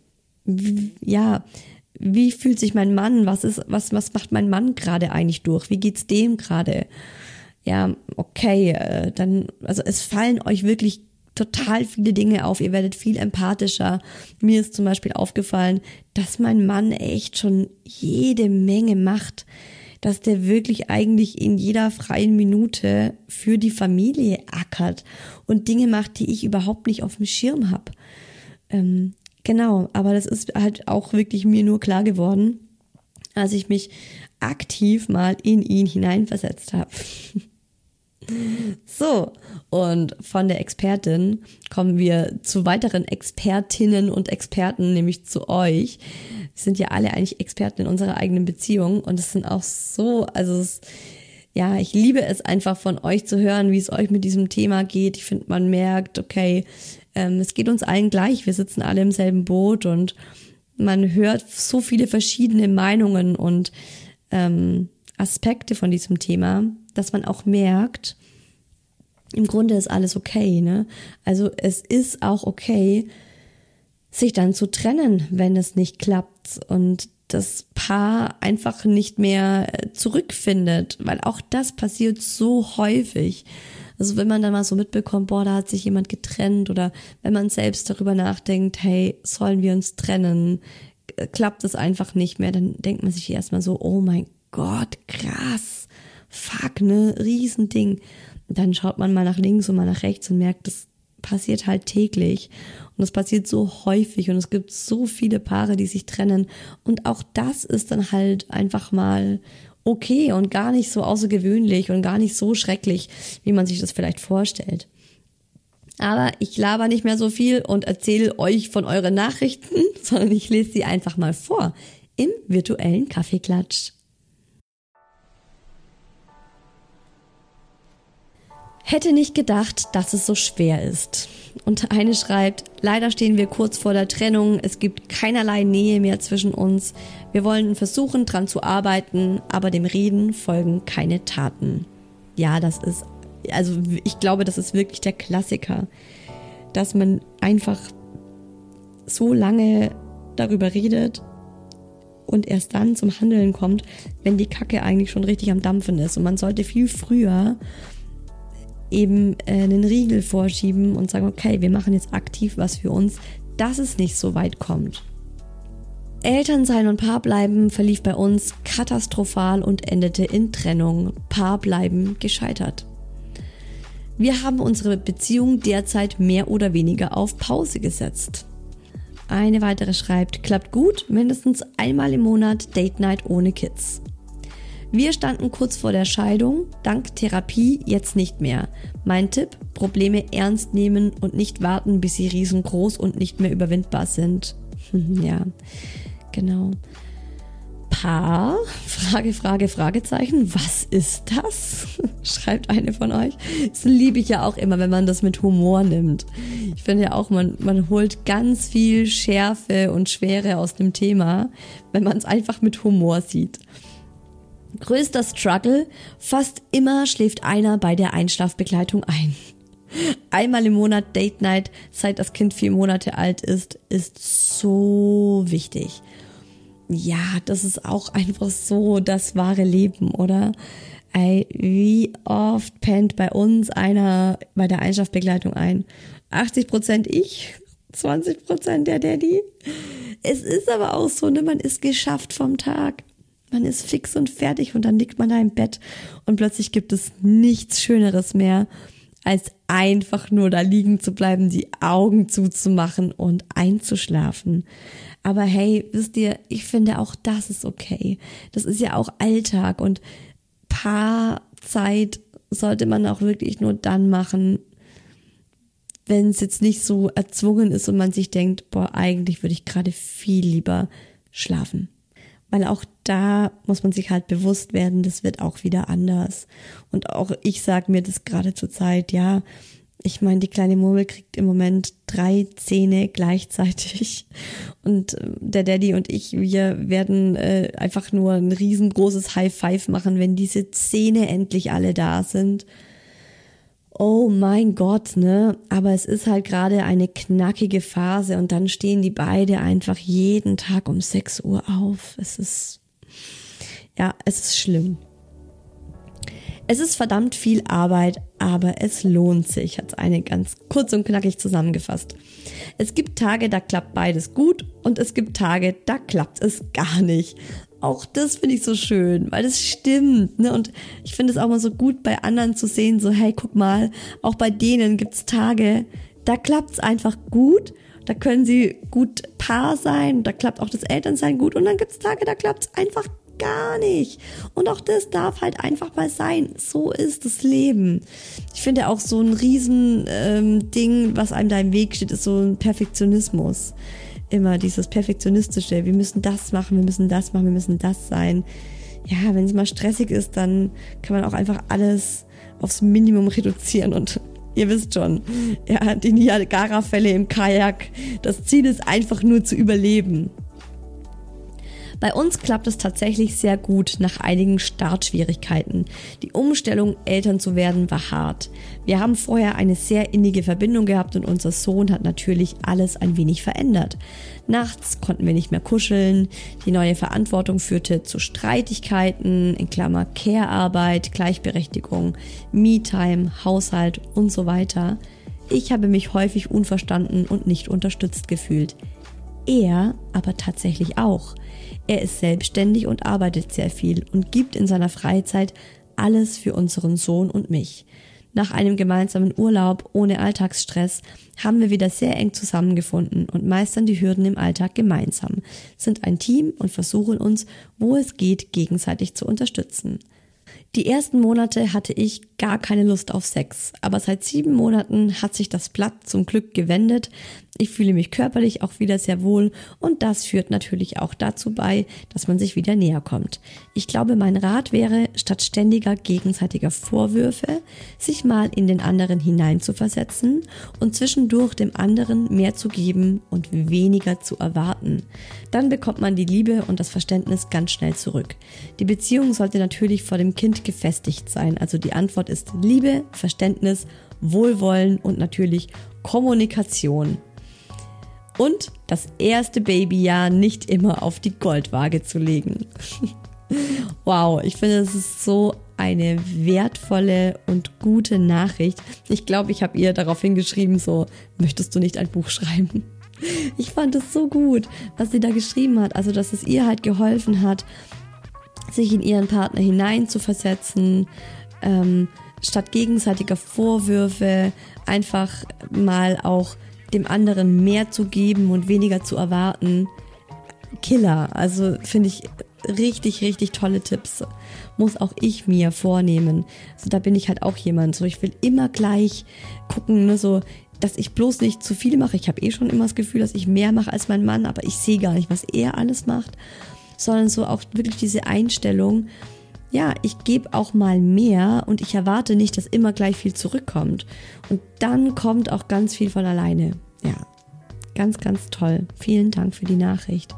fühlt sich mein Mann? Was macht mein Mann gerade eigentlich durch? Wie geht's dem gerade? Ja, okay, also es fallen euch wirklich total viele Dinge auf. Ihr werdet viel empathischer. Mir ist zum Beispiel aufgefallen, dass mein Mann echt schon jede Menge macht, dass der wirklich eigentlich in jeder freien Minute für die Familie ackert und Dinge macht, die ich überhaupt nicht auf dem Schirm habe. Genau, aber das ist halt auch wirklich mir nur klar geworden, als ich mich aktiv mal in ihn hineinversetzt habe. So, und von der Expertin kommen wir zu weiteren Expertinnen und Experten, nämlich zu euch. Wir sind ja alle eigentlich Experten in unserer eigenen Beziehung und es sind auch so, ich liebe es einfach von euch zu hören, wie es euch mit diesem Thema geht. Ich finde, man merkt, okay, es geht uns allen gleich, wir sitzen alle im selben Boot und man hört so viele verschiedene Meinungen und Aspekte von diesem Thema, dass man auch merkt, im Grunde ist alles okay, ne? Also es ist auch okay, sich dann zu trennen, wenn es nicht klappt und das Paar einfach nicht mehr zurückfindet, weil auch das passiert so häufig. Also wenn man dann mal so mitbekommt, da hat sich jemand getrennt oder wenn man selbst darüber nachdenkt, hey, sollen wir uns trennen, klappt es einfach nicht mehr, dann denkt man sich erstmal so, oh mein Gott, krass, fuck, ne, Riesending. Und dann schaut man mal nach links und mal nach rechts und merkt, das passiert halt täglich und das passiert so häufig und es gibt so viele Paare, die sich trennen und auch das ist dann halt einfach mal okay und gar nicht so außergewöhnlich und gar nicht so schrecklich, wie man sich das vielleicht vorstellt. Aber ich laber nicht mehr so viel und erzähle euch von euren Nachrichten, sondern ich lese sie einfach mal vor im virtuellen Kaffeeklatsch. Hätte nicht gedacht, dass es so schwer ist. Und eine schreibt, leider stehen wir kurz vor der Trennung, es gibt keinerlei Nähe mehr zwischen uns. Wir wollen versuchen, dran zu arbeiten, aber dem Reden folgen keine Taten. Ja, ich glaube, das ist wirklich der Klassiker, dass man einfach so lange darüber redet und erst dann zum Handeln kommt, wenn die Kacke eigentlich schon richtig am Dampfen ist. Und man sollte viel früher eben einen Riegel vorschieben und sagen, okay, wir machen jetzt aktiv was für uns, dass es nicht so weit kommt. Elternsein und Paarbleiben verlief bei uns katastrophal und endete in Trennung. Paarbleiben gescheitert. Wir haben unsere Beziehung derzeit mehr oder weniger auf Pause gesetzt. Eine weitere schreibt, klappt gut, mindestens einmal im Monat Date Night ohne Kids. Wir standen kurz vor der Scheidung, dank Therapie jetzt nicht mehr. Mein Tipp, Probleme ernst nehmen und nicht warten, bis sie riesengroß und nicht mehr überwindbar sind. Ja, genau. Paar? Fragezeichen. Was ist das? Schreibt eine von euch. Das liebe ich ja auch immer, wenn man das mit Humor nimmt. Ich finde ja auch, man holt ganz viel Schärfe und Schwere aus dem Thema, wenn man es einfach mit Humor sieht. Größter Struggle, fast immer schläft einer bei der Einschlafbegleitung ein. Einmal im Monat Date Night, seit das Kind 4 Monate alt ist so wichtig. Ja, das ist auch einfach so das wahre Leben, oder? Ey, wie oft pennt bei uns einer bei der Einschlafbegleitung ein? 80% ich, 20% der Daddy. Es ist aber auch so, ne, man ist geschafft vom Tag. Man ist fix und fertig und dann liegt man da im Bett und plötzlich gibt es nichts Schöneres mehr, als einfach nur da liegen zu bleiben, die Augen zuzumachen und einzuschlafen. Aber hey, wisst ihr, ich finde auch das ist okay. Das ist ja auch Alltag und Paarzeit sollte man auch wirklich nur dann machen, wenn es jetzt nicht so erzwungen ist und man sich denkt, boah, eigentlich würde ich gerade viel lieber schlafen. Weil auch da muss man sich halt bewusst werden, das wird auch wieder anders. Und auch ich sage mir das gerade zur Zeit, ja, ich meine, die kleine Murmel kriegt im Moment 3 Zähne gleichzeitig. Und der Daddy und ich, wir werden einfach nur ein riesengroßes High Five machen, wenn diese Zähne endlich alle da sind. Oh mein Gott, ne? Aber es ist halt gerade eine knackige Phase und dann stehen die beide einfach jeden Tag um 6 Uhr auf. Es ist schlimm. Es ist verdammt viel Arbeit, aber es lohnt sich, hat eine ganz kurz und knackig zusammengefasst. Es gibt Tage, da klappt beides gut und es gibt Tage, da klappt es gar nicht. Auch das finde ich so schön, weil das stimmt, ne? Und ich finde es auch mal so gut bei anderen zu sehen, so hey, guck mal, auch bei denen gibt's Tage, da klappt's einfach gut, da können sie gut Paar sein, da klappt auch das Elternsein gut und dann gibt's Tage, da klappt's einfach gar nicht. Und auch das darf halt einfach mal sein. So ist das Leben. Ich finde auch so ein riesen Ding, was einem da im Weg steht, ist so ein Perfektionismus. Immer dieses Perfektionistische. Wir müssen das machen, wir müssen das machen, wir müssen das sein. Ja, wenn es mal stressig ist, dann kann man auch einfach alles aufs Minimum reduzieren und ihr wisst schon, ja, die Niagara-Fälle im Kajak. Das Ziel ist einfach nur zu überleben. Bei uns klappt es tatsächlich sehr gut nach einigen Startschwierigkeiten. Die Umstellung, Eltern zu werden, war hart. Wir haben vorher eine sehr innige Verbindung gehabt und unser Sohn hat natürlich alles ein wenig verändert. Nachts konnten wir nicht mehr kuscheln, die neue Verantwortung führte zu Streitigkeiten, in Klammer Care-Arbeit, Gleichberechtigung, Me-Time, Haushalt und so weiter. Ich habe mich häufig unverstanden und nicht unterstützt gefühlt. Er aber tatsächlich auch. Er ist selbstständig und arbeitet sehr viel und gibt in seiner Freizeit alles für unseren Sohn und mich. Nach einem gemeinsamen Urlaub ohne Alltagsstress haben wir wieder sehr eng zusammengefunden und meistern die Hürden im Alltag gemeinsam, sind ein Team und versuchen uns, wo es geht, gegenseitig zu unterstützen. Die ersten Monate hatte ich gar keine Lust auf Sex, aber seit 7 Monaten hat sich das Blatt zum Glück gewendet. Ich fühle mich körperlich auch wieder sehr wohl und das führt natürlich auch dazu bei, dass man sich wieder näher kommt. Ich glaube, mein Rat wäre, statt ständiger gegenseitiger Vorwürfe, sich mal in den anderen hineinzuversetzen und zwischendurch dem anderen mehr zu geben und weniger zu erwarten. Dann bekommt man die Liebe und das Verständnis ganz schnell zurück. Die Beziehung sollte natürlich vor dem Kind gefestigt sein. Also die Antwort ist Liebe, Verständnis, Wohlwollen und natürlich Kommunikation. Und das erste Babyjahr nicht immer auf die Goldwaage zu legen. Wow, ich finde, das ist so eine wertvolle und gute Nachricht. Ich glaube, ich habe ihr darauf hingeschrieben, so, möchtest du nicht ein Buch schreiben? Ich fand es so gut, was sie da geschrieben hat. Also, dass es ihr halt geholfen hat, sich in ihren Partner hineinzuversetzen, statt gegenseitiger Vorwürfe einfach mal auch dem anderen mehr zu geben und weniger zu erwarten. Killer, also finde ich richtig, richtig tolle Tipps. Muss auch ich mir vornehmen. Also da bin ich halt auch jemand, so ich will immer gleich gucken, ne, so, dass ich bloß nicht zu viel mache. Ich habe schon immer das Gefühl, dass ich mehr mache als mein Mann, aber ich sehe gar nicht, was er alles macht, sondern so auch wirklich diese Einstellung, ja, ich gebe auch mal mehr und ich erwarte nicht, dass immer gleich viel zurückkommt. Und dann kommt auch ganz viel von alleine. Ja, ganz, ganz toll. Vielen Dank für die Nachricht.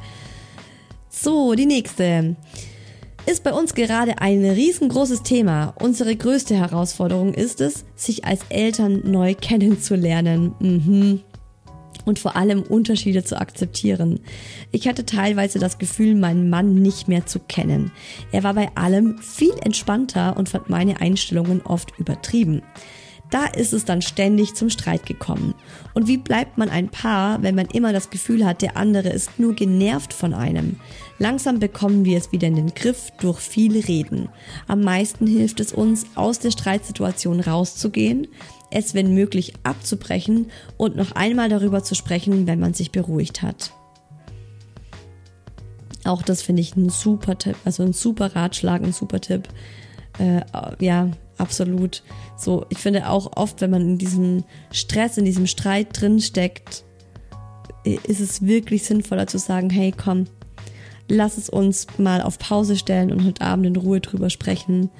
So, die nächste. Ist bei uns gerade ein riesengroßes Thema. Unsere größte Herausforderung ist es, sich als Eltern neu kennenzulernen. Und vor allem Unterschiede zu akzeptieren. Ich hatte teilweise das Gefühl, meinen Mann nicht mehr zu kennen. Er war bei allem viel entspannter und fand meine Einstellungen oft übertrieben. Da ist es dann ständig zum Streit gekommen. Und wie bleibt man ein Paar, wenn man immer das Gefühl hat, der andere ist nur genervt von einem? Langsam bekommen wir es wieder in den Griff durch viel Reden. Am meisten hilft es uns, aus der Streitsituation rauszugehen, es wenn möglich abzubrechen und noch einmal darüber zu sprechen, wenn man sich beruhigt hat. Auch das finde ich ein super Tipp, also ein super Ratschlag, ein super Tipp. Ja, absolut. So, ich finde auch oft, wenn man in diesem Stress, in diesem Streit drin steckt, ist es wirklich sinnvoller zu sagen, hey, komm, lass es uns mal auf Pause stellen und heute Abend in Ruhe drüber sprechen.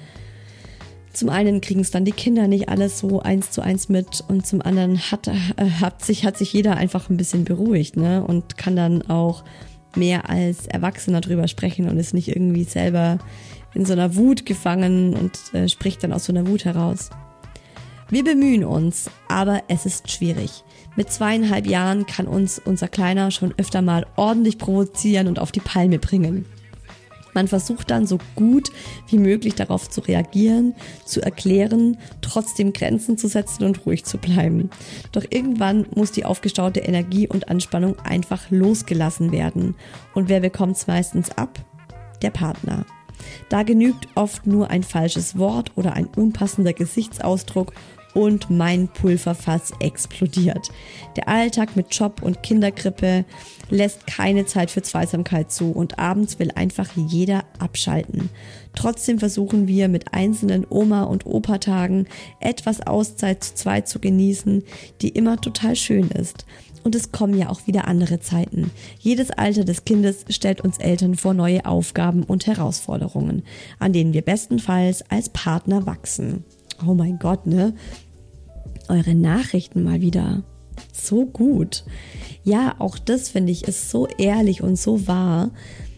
Zum einen kriegen es dann die Kinder nicht alles so 1:1 mit und zum anderen hat sich jeder einfach ein bisschen beruhigt, ne, und kann dann auch mehr als Erwachsener drüber sprechen und ist nicht irgendwie selber in so einer Wut gefangen und spricht dann aus so einer Wut heraus. Wir bemühen uns, aber es ist schwierig. Mit 2,5 Jahren kann uns unser Kleiner schon öfter mal ordentlich provozieren und auf die Palme bringen. Man versucht dann so gut wie möglich darauf zu reagieren, zu erklären, trotzdem Grenzen zu setzen und ruhig zu bleiben. Doch irgendwann muss die aufgestaute Energie und Anspannung einfach losgelassen werden. Und wer bekommt es meistens ab? Der Partner. Da genügt oft nur ein falsches Wort oder ein unpassender Gesichtsausdruck und mein Pulverfass explodiert. Der Alltag mit Job und Kinderkrippe lässt keine Zeit für Zweisamkeit zu und abends will einfach jeder abschalten. Trotzdem versuchen wir mit einzelnen Oma- und Opa-Tagen etwas Auszeit zu zweit zu genießen, die immer total schön ist. Und es kommen ja auch wieder andere Zeiten. Jedes Alter des Kindes stellt uns Eltern vor neue Aufgaben und Herausforderungen, an denen wir bestenfalls als Partner wachsen. Oh mein Gott, ne? Eure Nachrichten mal wieder. So gut. Ja, auch das finde ich ist so ehrlich und so wahr.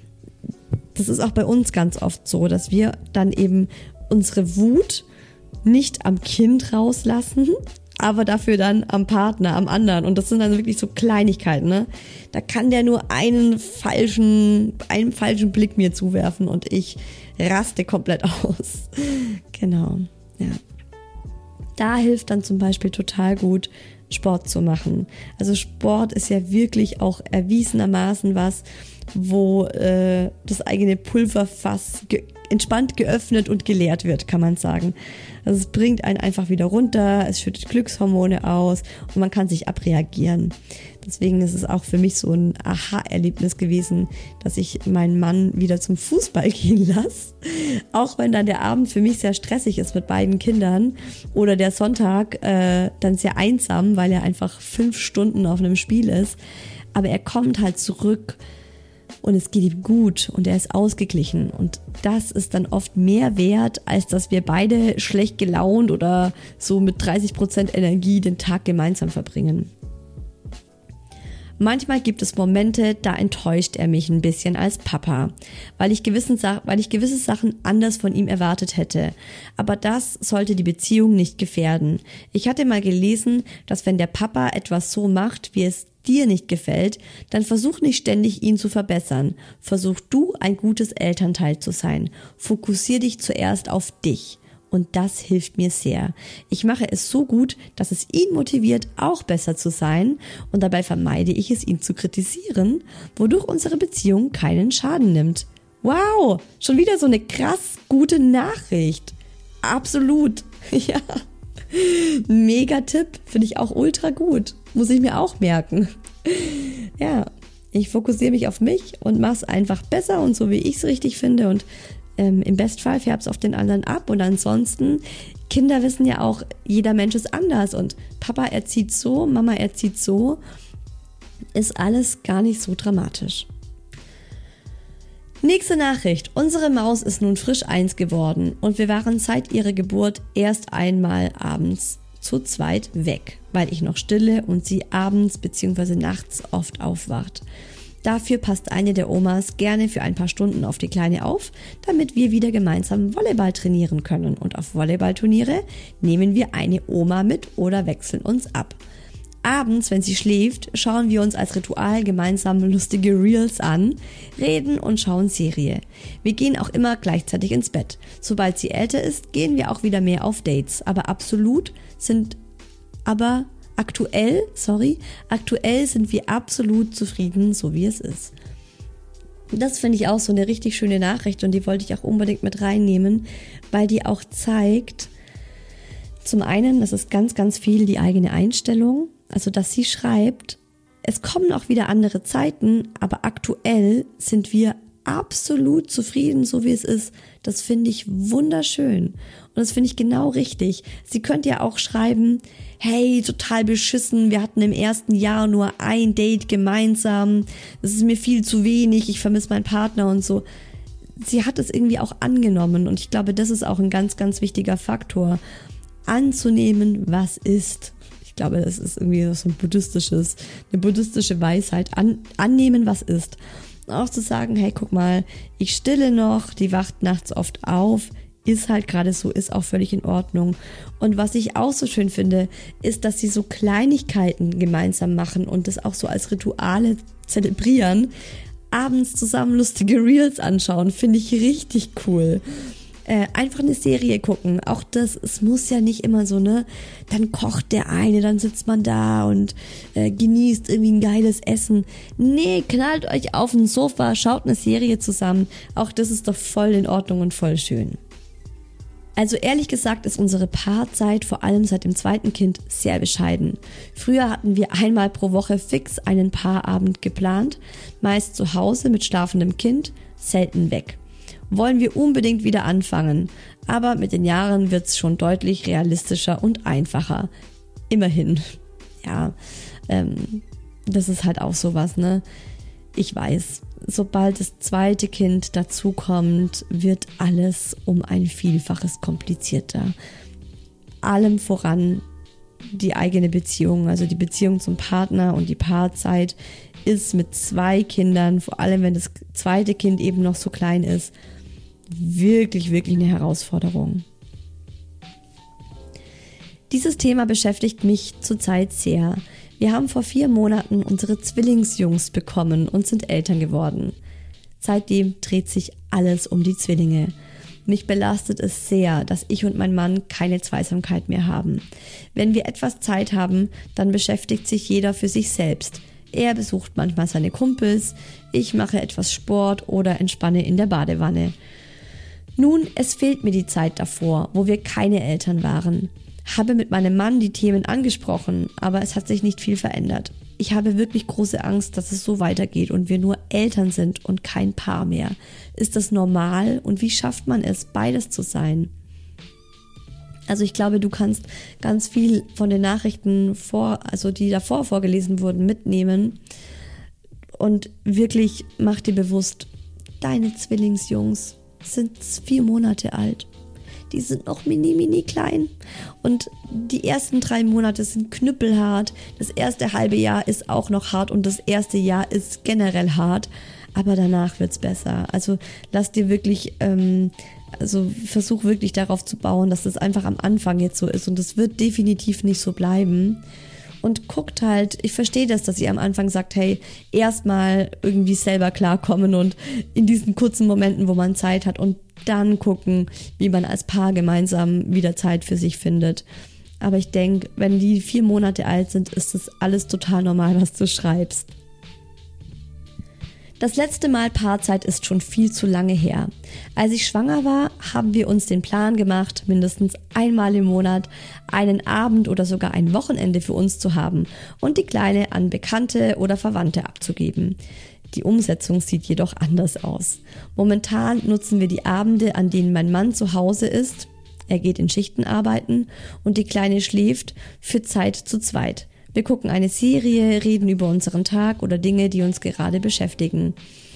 Das ist auch bei uns ganz oft so, dass wir dann eben unsere Wut nicht am Kind rauslassen, aber dafür dann am Partner, am anderen. Und das sind dann wirklich so Kleinigkeiten, ne? Da kann der nur einen falschen Blick mir zuwerfen und ich raste komplett aus. Genau, ja. Da hilft dann zum Beispiel total gut, Sport zu machen. Also Sport ist ja wirklich auch erwiesenermaßen was, wo das eigene Pulverfass entspannt geöffnet und geleert wird, kann man sagen. Also es bringt einen einfach wieder runter, es schüttet Glückshormone aus und man kann sich abreagieren. Deswegen ist es auch für mich so ein Aha-Erlebnis gewesen, dass ich meinen Mann wieder zum Fußball gehen lasse. Auch wenn dann der Abend für mich sehr stressig ist mit beiden Kindern oder der Sonntag dann sehr einsam, weil er einfach 5 Stunden auf einem Spiel ist. Aber er kommt halt zurück und es geht ihm gut und er ist ausgeglichen. Und das ist dann oft mehr wert, als dass wir beide schlecht gelaunt oder so mit 30% Energie den Tag gemeinsam verbringen. Manchmal gibt es Momente, da enttäuscht er mich ein bisschen als Papa, weil ich gewisse Sachen anders von ihm erwartet hätte. Aber das sollte die Beziehung nicht gefährden. Ich hatte mal gelesen, dass wenn der Papa etwas so macht, wie es dir nicht gefällt, dann versuch nicht ständig, ihn zu verbessern. Versuch du, ein gutes Elternteil zu sein. Fokussier dich zuerst auf dich. Und das hilft mir sehr. Ich mache es so gut, dass es ihn motiviert, auch besser zu sein. Und dabei vermeide ich es, ihn zu kritisieren, wodurch unsere Beziehung keinen Schaden nimmt. Wow, schon wieder so eine krass gute Nachricht. Absolut. Ja. Mega Tipp. Finde ich auch ultra gut. Muss ich mir auch merken. Ja, ich fokussiere mich auf mich und mache es einfach besser und so, wie ich es richtig finde. Und im Bestfall färbt es auf den anderen ab. Und ansonsten, Kinder wissen ja auch, jeder Mensch ist anders. Und Papa erzieht so, Mama erzieht so. Ist alles gar nicht so dramatisch. Nächste Nachricht. Unsere Maus ist nun frisch 1 geworden. Und wir waren seit ihrer Geburt erst einmal abends zu zweit weg, weil ich noch stille und sie abends bzw. nachts oft aufwacht. Dafür passt eine der Omas gerne für ein paar Stunden auf die Kleine auf, damit wir wieder gemeinsam Volleyball trainieren können. Und auf Volleyballturniere nehmen wir eine Oma mit oder wechseln uns ab. Abends, wenn sie schläft, schauen wir uns als Ritual gemeinsam lustige Reels an, reden und schauen Serie. Wir gehen auch immer gleichzeitig ins Bett. Sobald sie älter ist, gehen wir auch wieder mehr auf Dates. Aktuell sind wir absolut zufrieden, so wie es ist. Das finde ich auch so eine richtig schöne Nachricht und die wollte ich auch unbedingt mit reinnehmen, weil die auch zeigt, zum einen, das ist ganz, ganz viel die eigene Einstellung, also dass sie schreibt, es kommen auch wieder andere Zeiten, aber aktuell sind wir absolut zufrieden, so wie es ist. Das finde ich wunderschön. Und das finde ich genau richtig. Sie könnte ja auch schreiben, hey, total beschissen, wir hatten im ersten Jahr nur ein Date gemeinsam, das ist mir viel zu wenig, ich vermisse meinen Partner und so. Sie hat es irgendwie auch angenommen und ich glaube, das ist auch ein ganz, ganz wichtiger Faktor. Anzunehmen, was ist. Ich glaube, das ist irgendwie so eine buddhistische Weisheit. Annehmen, was ist. Auch zu sagen, hey, guck mal, ich stille noch, die wacht nachts oft auf, ist halt gerade so, ist auch völlig in Ordnung. Und was ich auch so schön finde, ist, dass sie so Kleinigkeiten gemeinsam machen und das auch so als Rituale zelebrieren. Abends zusammen lustige Reels anschauen, finde ich richtig cool. Einfach eine Serie gucken, auch das, es muss ja nicht immer so, ne, dann kocht der eine, dann sitzt man da und genießt irgendwie ein geiles Essen. Nee, knallt euch auf ein Sofa, schaut eine Serie zusammen, auch das ist doch voll in Ordnung und voll schön. Also ehrlich gesagt ist unsere Paarzeit vor allem seit dem 2. Kind sehr bescheiden. Früher hatten wir einmal pro Woche fix einen Paarabend geplant, meist zu Hause mit schlafendem Kind, selten weg. Wollen wir unbedingt wieder anfangen, aber mit den Jahren wird's schon deutlich realistischer und einfacher. Immerhin. Ja, das ist halt auch sowas, ne? Ich weiß, sobald das 2. Kind dazukommt, wird alles um ein Vielfaches komplizierter. Allem voran die eigene Beziehung, also die Beziehung zum Partner und die Paarzeit ist mit 2 Kindern, vor allem wenn das 2. Kind eben noch so klein ist, wirklich, wirklich eine Herausforderung. Dieses Thema beschäftigt mich zurzeit sehr. Wir haben vor 4 Monaten unsere Zwillingsjungs bekommen und sind Eltern geworden. Seitdem dreht sich alles um die Zwillinge. Mich belastet es sehr, dass ich und mein Mann keine Zweisamkeit mehr haben. Wenn wir etwas Zeit haben, dann beschäftigt sich jeder für sich selbst. Er besucht manchmal seine Kumpels, ich mache etwas Sport oder entspanne in der Badewanne. Nun, es fehlt mir die Zeit davor, wo wir keine Eltern waren. Habe mit meinem Mann die Themen angesprochen, aber es hat sich nicht viel verändert. ich habe wirklich große Angst, dass es so weitergeht und wir nur Eltern sind und kein Paar mehr. Ist das normal und wie schafft man es, beides zu sein? Also ich glaube, du kannst ganz viel von den Nachrichten die davor vorgelesen wurden, mitnehmen und wirklich mach dir bewusst, deine Zwillingsjungs sind 4 Monate alt. Die sind noch mini klein und die ersten 3 Monate sind knüppelhart. Das erste halbe Jahr ist auch noch hart und das erste Jahr ist generell hart, aber danach wird's besser. Also lass dir wirklich, versuch wirklich darauf zu bauen, dass das einfach am Anfang jetzt so ist und das wird definitiv nicht so bleiben. Und guckt halt, ich verstehe das, dass ihr am Anfang sagt, hey, erstmal irgendwie selber klarkommen und in diesen kurzen Momenten, wo man Zeit hat und dann gucken, wie man als Paar gemeinsam wieder Zeit für sich findet. Aber ich denke, wenn die 4 Monate alt sind, ist das alles total normal, was du schreibst. Das letzte Mal Paarzeit ist schon viel zu lange her. Als ich schwanger war, haben wir uns den Plan gemacht, mindestens einmal im Monat einen Abend oder sogar ein Wochenende für uns zu haben und die Kleine an Bekannte oder Verwandte abzugeben. Die Umsetzung sieht jedoch anders aus. Momentan nutzen wir die Abende, an denen mein Mann zu Hause ist, er geht in Schichten arbeiten und die Kleine schläft, für Zeit zu zweit. Wir gucken eine Serie, reden über unseren Tag oder Dinge, die uns gerade beschäftigen.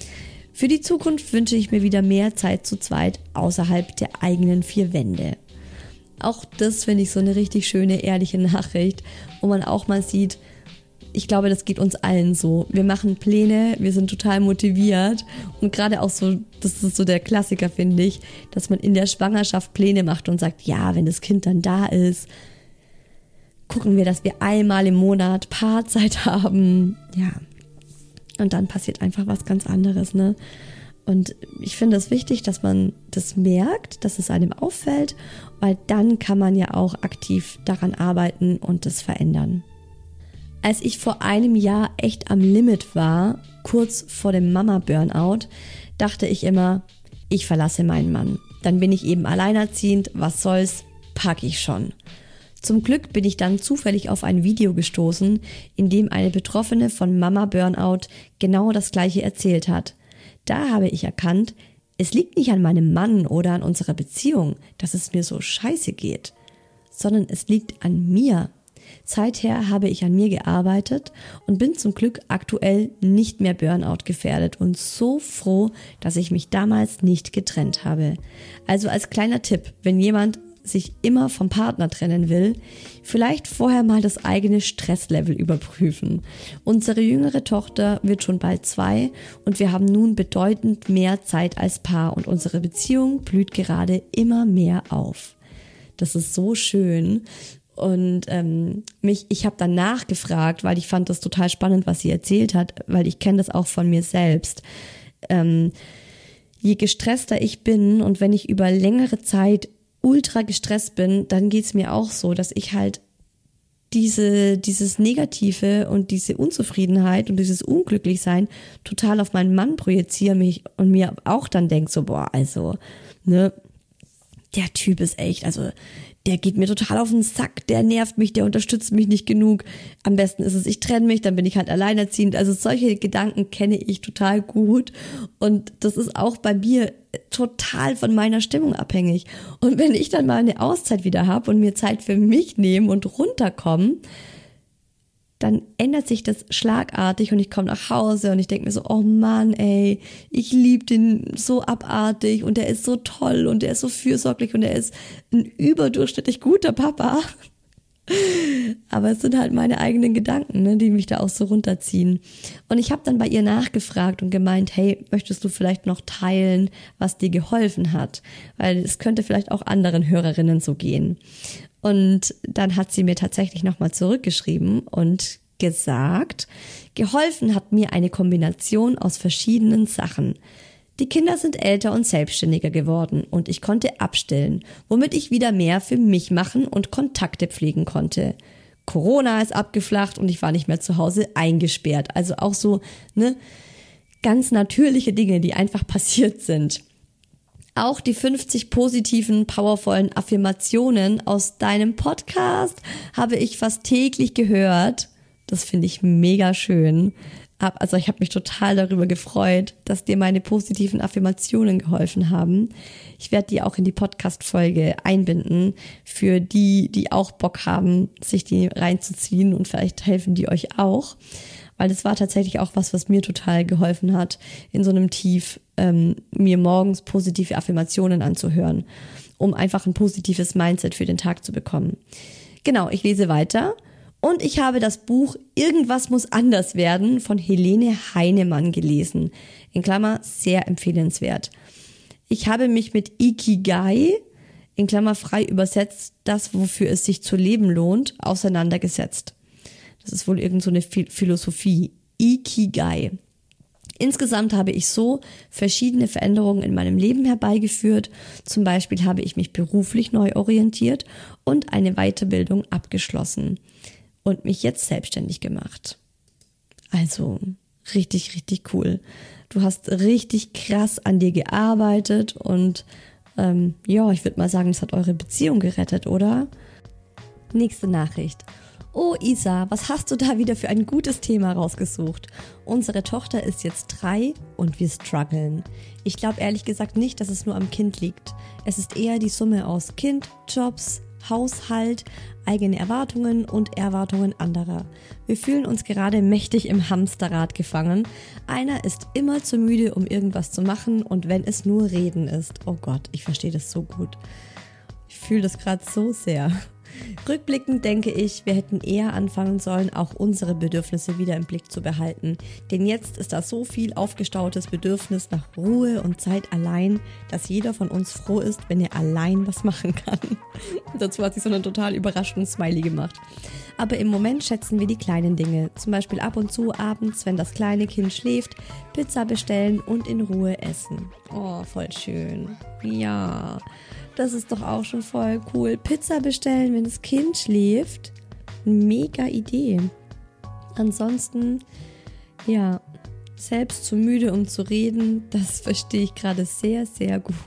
Für die Zukunft wünsche ich mir wieder mehr Zeit zu zweit außerhalb der eigenen 4 Wände. Auch das finde ich so eine richtig schöne, ehrliche Nachricht, wo man auch mal sieht, ich glaube, das geht uns allen so. Wir machen Pläne, wir sind total motiviert und gerade auch so, das ist so der Klassiker, finde ich, dass man in der Schwangerschaft Pläne macht und sagt, ja, wenn das Kind dann da ist, gucken wir, dass wir einmal im Monat Paarzeit haben. Ja. Und dann passiert einfach was ganz anderes, ne? Und ich finde es wichtig, dass man das merkt, dass es einem auffällt, weil dann kann man ja auch aktiv daran arbeiten und das verändern. Als ich vor einem Jahr echt am Limit war, kurz vor dem Mama-Burnout, dachte ich immer, ich verlasse meinen Mann. Dann bin ich eben alleinerziehend, was soll's, pack ich schon. Zum Glück bin ich dann zufällig auf ein Video gestoßen, in dem eine Betroffene von Mama Burnout genau das Gleiche erzählt hat. Da habe ich erkannt, es liegt nicht an meinem Mann oder an unserer Beziehung, dass es mir so scheiße geht, sondern es liegt an mir. Seither habe ich an mir gearbeitet und bin zum Glück aktuell nicht mehr Burnout gefährdet und so froh, dass ich mich damals nicht getrennt habe. Also als kleiner Tipp, wenn jemand sich immer vom Partner trennen will, vielleicht vorher mal das eigene Stresslevel überprüfen. Unsere jüngere Tochter wird schon bald 2 und wir haben nun bedeutend mehr Zeit als Paar und unsere Beziehung blüht gerade immer mehr auf. Das ist so schön und ich habe dann nachgefragt, weil ich fand das total spannend, was sie erzählt hat, weil ich kenne das auch von mir selbst. Je gestresster ich bin und wenn ich über längere Zeit ultra gestresst bin, dann geht's mir auch so, dass ich halt dieses Negative und diese Unzufriedenheit und dieses Unglücklichsein total auf meinen Mann projiziere mich und mir auch dann denke so, boah, also, ne, der Typ ist echt, also der geht mir total auf den Sack, der nervt mich, der unterstützt mich nicht genug. Am besten ist es, ich trenne mich, dann bin ich halt alleinerziehend. Also solche Gedanken kenne ich total gut und das ist auch bei mir total von meiner Stimmung abhängig. Und wenn ich dann mal eine Auszeit wieder habe und mir Zeit für mich nehme und runterkomme, dann ändert sich das schlagartig und ich komme nach Hause und ich denke mir so, oh Mann, ey, ich liebe den so abartig und der ist so toll und der ist so fürsorglich und der ist ein überdurchschnittlich guter Papa. Aber es sind halt meine eigenen Gedanken, ne, die mich da auch so runterziehen. Und ich habe dann bei ihr nachgefragt und gemeint, hey, möchtest du vielleicht noch teilen, was dir geholfen hat? Weil es könnte vielleicht auch anderen Hörerinnen so gehen. Und dann hat sie mir tatsächlich nochmal zurückgeschrieben und gesagt, geholfen hat mir eine Kombination aus verschiedenen Sachen. Die Kinder sind älter und selbstständiger geworden und ich konnte abstillen, womit ich wieder mehr für mich machen und Kontakte pflegen konnte. Corona ist abgeflacht und ich war nicht mehr zu Hause eingesperrt. Also auch so, ne, ganz natürliche Dinge, die einfach passiert sind. Auch die 50 positiven, powervollen Affirmationen aus deinem Podcast habe ich fast täglich gehört. Das finde ich mega schön. Also ich habe mich total darüber gefreut, dass dir meine positiven Affirmationen geholfen haben. Ich werde die auch in die Podcast-Folge einbinden für die, die auch Bock haben, sich die reinzuziehen und vielleicht helfen die euch auch. Weil das war tatsächlich auch was mir total geholfen hat, in so einem Tief mir morgens positive Affirmationen anzuhören, um einfach ein positives Mindset für den Tag zu bekommen. Genau, ich lese weiter. Und ich habe das Buch Irgendwas muss anders werden von Helene Heinemann gelesen. In Klammer, sehr empfehlenswert. Ich habe mich mit Ikigai, in Klammer frei übersetzt, das, wofür es sich zu leben lohnt, auseinandergesetzt. Das ist wohl irgend so eine Philosophie. Ikigai. Insgesamt habe ich so verschiedene Veränderungen in meinem Leben herbeigeführt. Zum Beispiel habe ich mich beruflich neu orientiert und eine Weiterbildung abgeschlossen und mich jetzt selbstständig gemacht. Also richtig, richtig cool. Du hast richtig krass an dir gearbeitet und ich würde mal sagen, es hat eure Beziehung gerettet, oder? Nächste Nachricht. Oh Isa, was hast du da wieder für ein gutes Thema rausgesucht? Unsere Tochter ist jetzt 3 und wir strugglen. Ich glaube ehrlich gesagt nicht, dass es nur am Kind liegt. Es ist eher die Summe aus Kind, Jobs, Haushalt, eigene Erwartungen und Erwartungen anderer. Wir fühlen uns gerade mächtig im Hamsterrad gefangen. Einer ist immer zu müde, um irgendwas zu machen und wenn es nur Reden ist. Oh Gott, ich verstehe das so gut. Ich fühle das gerade so sehr. Rückblickend denke ich, wir hätten eher anfangen sollen, auch unsere Bedürfnisse wieder im Blick zu behalten. Denn jetzt ist da so viel aufgestautes Bedürfnis nach Ruhe und Zeit allein, dass jeder von uns froh ist, wenn er allein was machen kann. Dazu hat sich so einen total überraschten Smiley gemacht. Aber im Moment schätzen wir die kleinen Dinge. Zum Beispiel ab und zu abends, wenn das kleine Kind schläft, Pizza bestellen und in Ruhe essen. Oh, voll schön. Ja, das ist doch auch schon voll cool. Pizza bestellen, wenn das Kind schläft. Mega Idee. Ansonsten, ja, selbst zu müde, um zu reden, das verstehe ich gerade sehr, sehr gut.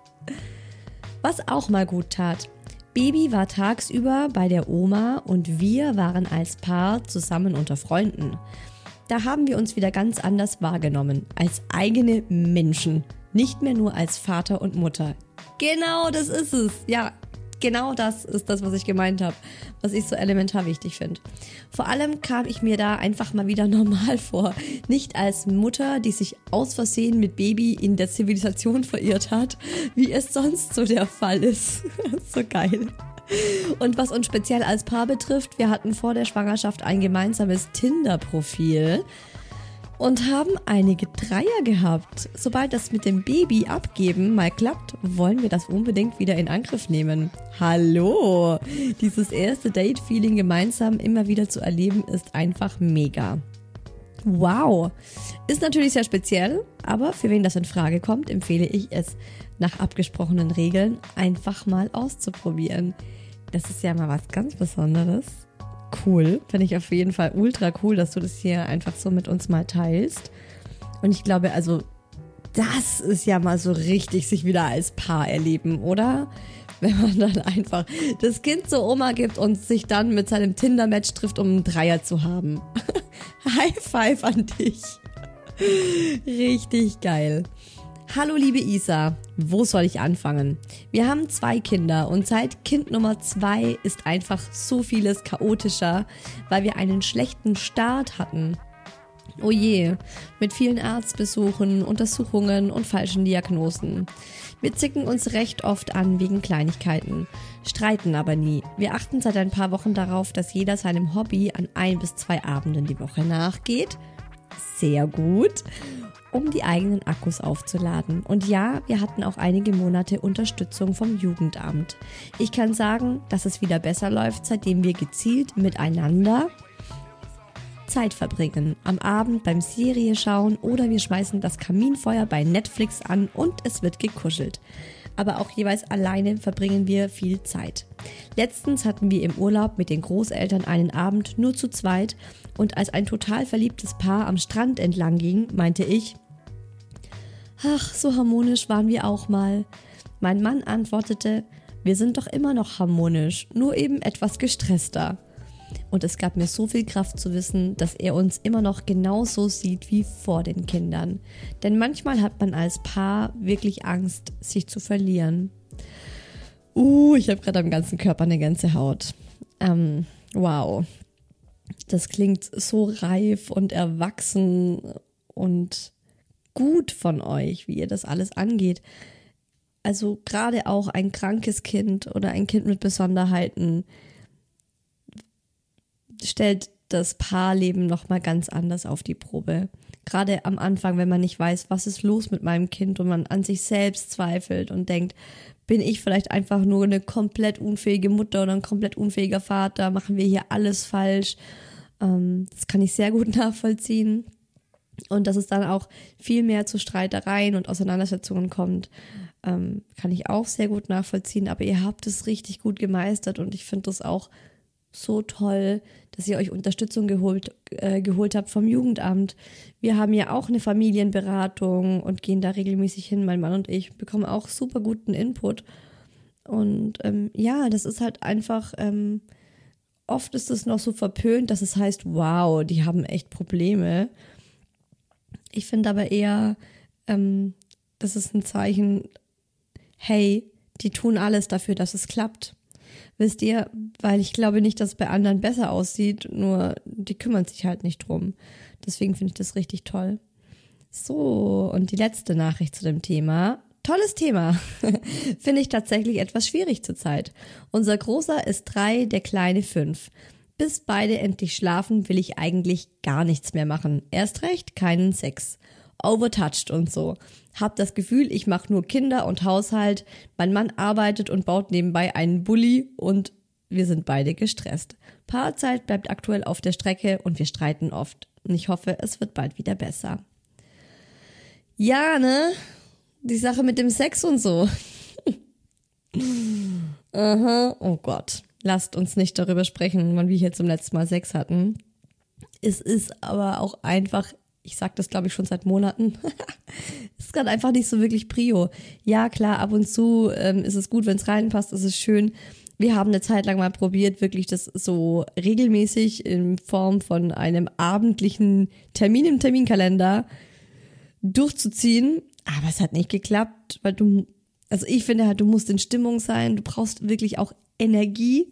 Was auch mal gut tat. Baby war tagsüber bei der Oma und wir waren als Paar zusammen unter Freunden. Da haben wir uns wieder ganz anders wahrgenommen, als eigene Menschen, nicht mehr nur als Vater und Mutter. Genau, das ist es. Ja, genau das ist das, was ich gemeint habe, was ich so elementar wichtig finde. Vor allem kam ich mir da einfach mal wieder normal vor. Nicht als Mutter, die sich aus Versehen mit Baby in der Zivilisation verirrt hat, wie es sonst so der Fall ist. So geil. Und was uns speziell als Paar betrifft, wir hatten vor der Schwangerschaft ein gemeinsames Tinder-Profil und haben einige Dreier gehabt. Sobald das mit dem Baby abgeben mal klappt, wollen wir das unbedingt wieder in Angriff nehmen. Hallo! Dieses erste Date-Feeling gemeinsam immer wieder zu erleben, ist einfach mega. Wow! Ist natürlich sehr speziell, aber für wen das in Frage kommt, empfehle ich es, nach abgesprochenen Regeln einfach mal auszuprobieren. Das ist ja mal was ganz Besonderes. Cool, finde ich auf jeden Fall ultra cool, dass du das hier einfach so mit uns mal teilst. Und ich glaube, also das ist ja mal so richtig sich wieder als Paar erleben, oder? Wenn man dann einfach das Kind zur Oma gibt und sich dann mit seinem Tinder-Match trifft, um einen Dreier zu haben. High Five an dich. Richtig geil. Hallo liebe Isa, wo soll ich anfangen? Wir haben 2 Kinder und seit Kind Nummer 2 ist einfach so vieles chaotischer, weil wir einen schlechten Start hatten. Oh je, mit vielen Arztbesuchen, Untersuchungen und falschen Diagnosen. Wir zicken uns recht oft an wegen Kleinigkeiten, streiten aber nie. Wir achten seit ein paar Wochen darauf, dass jeder seinem Hobby an 1 bis 2 Abenden die Woche nachgeht. Sehr gut. Um die eigenen Akkus aufzuladen. Und ja, wir hatten auch einige Monate Unterstützung vom Jugendamt. Ich kann sagen, dass es wieder besser läuft, seitdem wir gezielt miteinander Zeit verbringen. Am Abend beim Serie schauen oder wir schmeißen das Kaminfeuer bei Netflix an und es wird gekuschelt. Aber auch jeweils alleine verbringen wir viel Zeit. Letztens hatten wir im Urlaub mit den Großeltern einen Abend nur zu zweit und als ein total verliebtes Paar am Strand entlang ging, meinte ich, ach, so harmonisch waren wir auch mal. Mein Mann antwortete, wir sind doch immer noch harmonisch, nur eben etwas gestresster. Und es gab mir so viel Kraft zu wissen, dass er uns immer noch genauso sieht wie vor den Kindern. Denn manchmal hat man als Paar wirklich Angst, sich zu verlieren. Ich habe gerade am ganzen Körper eine Gänsehaut. Wow. Das klingt so reif und erwachsen und gut von euch, wie ihr das alles angeht. Also gerade auch ein krankes Kind oder ein Kind mit Besonderheiten stellt das Paarleben nochmal ganz anders auf die Probe. Gerade am Anfang, wenn man nicht weiß, was ist los mit meinem Kind und man an sich selbst zweifelt und denkt, bin ich vielleicht einfach nur eine komplett unfähige Mutter oder ein komplett unfähiger Vater? Machen wir hier alles falsch? Das kann ich sehr gut nachvollziehen. Und dass es dann auch viel mehr zu Streitereien und Auseinandersetzungen kommt, kann ich auch sehr gut nachvollziehen. Aber ihr habt es richtig gut gemeistert und ich finde das auch so toll, dass ihr euch Unterstützung geholt habt vom Jugendamt. Wir haben ja auch eine Familienberatung und gehen da regelmäßig hin, mein Mann und ich, bekommen auch super guten Input. Und das ist halt einfach, oft ist es noch so verpönt, dass es heißt, wow, die haben echt Probleme. Ich finde aber eher, das ist ein Zeichen, hey, die tun alles dafür, dass es klappt. Wisst ihr, weil ich glaube nicht, dass es bei anderen besser aussieht, nur die kümmern sich halt nicht drum. Deswegen finde ich das richtig toll. So, und die letzte Nachricht zu dem Thema. Tolles Thema. Finde ich tatsächlich etwas schwierig zurzeit. Unser Großer ist 3, der Kleine 5. Bis beide endlich schlafen, will ich eigentlich gar nichts mehr machen. Erst recht keinen Sex. Overtouched und so. Hab das Gefühl, ich mache nur Kinder und Haushalt. Mein Mann arbeitet und baut nebenbei einen Bulli und wir sind beide gestresst. Paarzeit bleibt aktuell auf der Strecke und wir streiten oft. Und ich hoffe, es wird bald wieder besser. Ja, ne? Die Sache mit dem Sex und so. Aha, oh Gott. Lasst uns nicht darüber sprechen, wann wir hier zum letzten Mal Sex hatten. Es ist aber auch einfach, ich sag das glaube ich schon seit Monaten, es ist gerade einfach nicht so wirklich Prio. Ja klar, ab und zu ist es gut, wenn es reinpasst, es ist schön. Wir haben eine Zeit lang mal probiert, wirklich das so regelmäßig in Form von einem abendlichen Termin im Terminkalender durchzuziehen. Aber es hat nicht geklappt, weil ich finde halt, du musst in Stimmung sein, du brauchst wirklich auch Energie,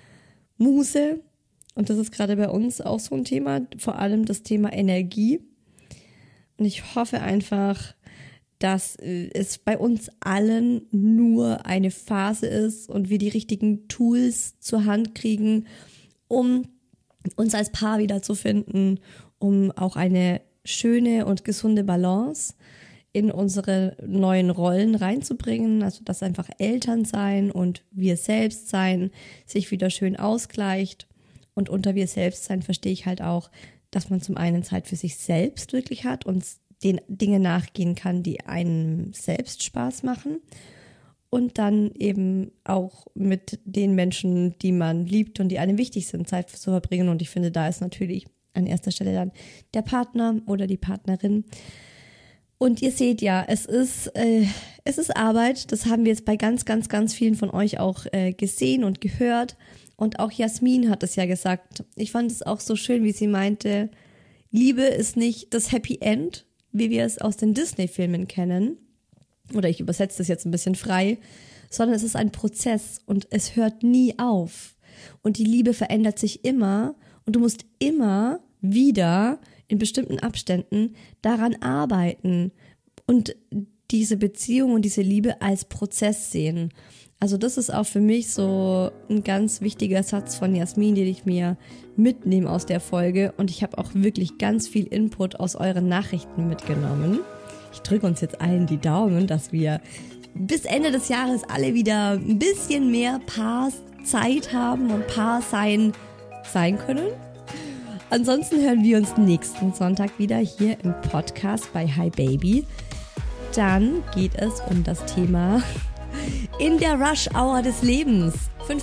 Muße. Und das ist gerade bei uns auch so ein Thema, vor allem das Thema Energie. Und ich hoffe einfach, dass es bei uns allen nur eine Phase ist und wir die richtigen Tools zur Hand kriegen, um uns als Paar wiederzufinden, um auch eine schöne und gesunde Balance in unsere neuen Rollen reinzubringen, also dass einfach Elternsein und wir selbst sein sich wieder schön ausgleicht. Und unter wir selbst sein verstehe ich halt auch, dass man zum einen Zeit für sich selbst wirklich hat und den Dinge nachgehen kann, die einem selbst Spaß machen. Und dann eben auch mit den Menschen, die man liebt und die einem wichtig sind, Zeit zu verbringen. Und ich finde, da ist natürlich an erster Stelle dann der Partner oder die Partnerin. Und ihr seht ja, es ist Arbeit. Das haben wir jetzt bei ganz, ganz, ganz vielen von euch auch gesehen und gehört. Und auch Jasmin hat es ja gesagt. Ich fand es auch so schön, wie sie meinte, Liebe ist nicht das Happy End, wie wir es aus den Disney-Filmen kennen. Oder ich übersetze das jetzt ein bisschen frei. Sondern es ist ein Prozess und es hört nie auf. Und die Liebe verändert sich immer. Und du musst immer wieder in bestimmten Abständen daran arbeiten und diese Beziehung und diese Liebe als Prozess sehen. Also das ist auch für mich so ein ganz wichtiger Satz von Jasmin, den ich mir mitnehme aus der Folge. Und ich habe auch wirklich ganz viel Input aus euren Nachrichten mitgenommen. Ich drücke uns jetzt allen die Daumen, dass wir bis Ende des Jahres alle wieder ein bisschen mehr Paarzeit haben und Paar sein können. Ansonsten hören wir uns nächsten Sonntag wieder hier im Podcast bei Hi Baby. Dann geht es um das Thema in der Rush-Hour des Lebens.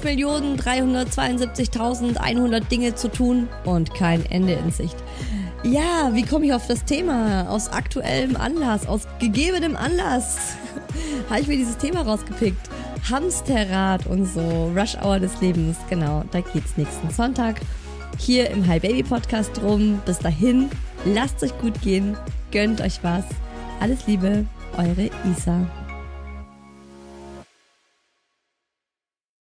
5.372.100 Dinge zu tun und kein Ende in Sicht. Ja, wie komme ich auf das Thema? Aus aktuellem Anlass, aus gegebenem Anlass habe ich mir dieses Thema rausgepickt. Hamsterrad und so, Rush-Hour des Lebens, genau, da geht's nächsten Sonntag. hier im Hi Baby Podcast drum. Bis dahin, lasst euch gut gehen, gönnt euch was. Alles Liebe, eure Isa.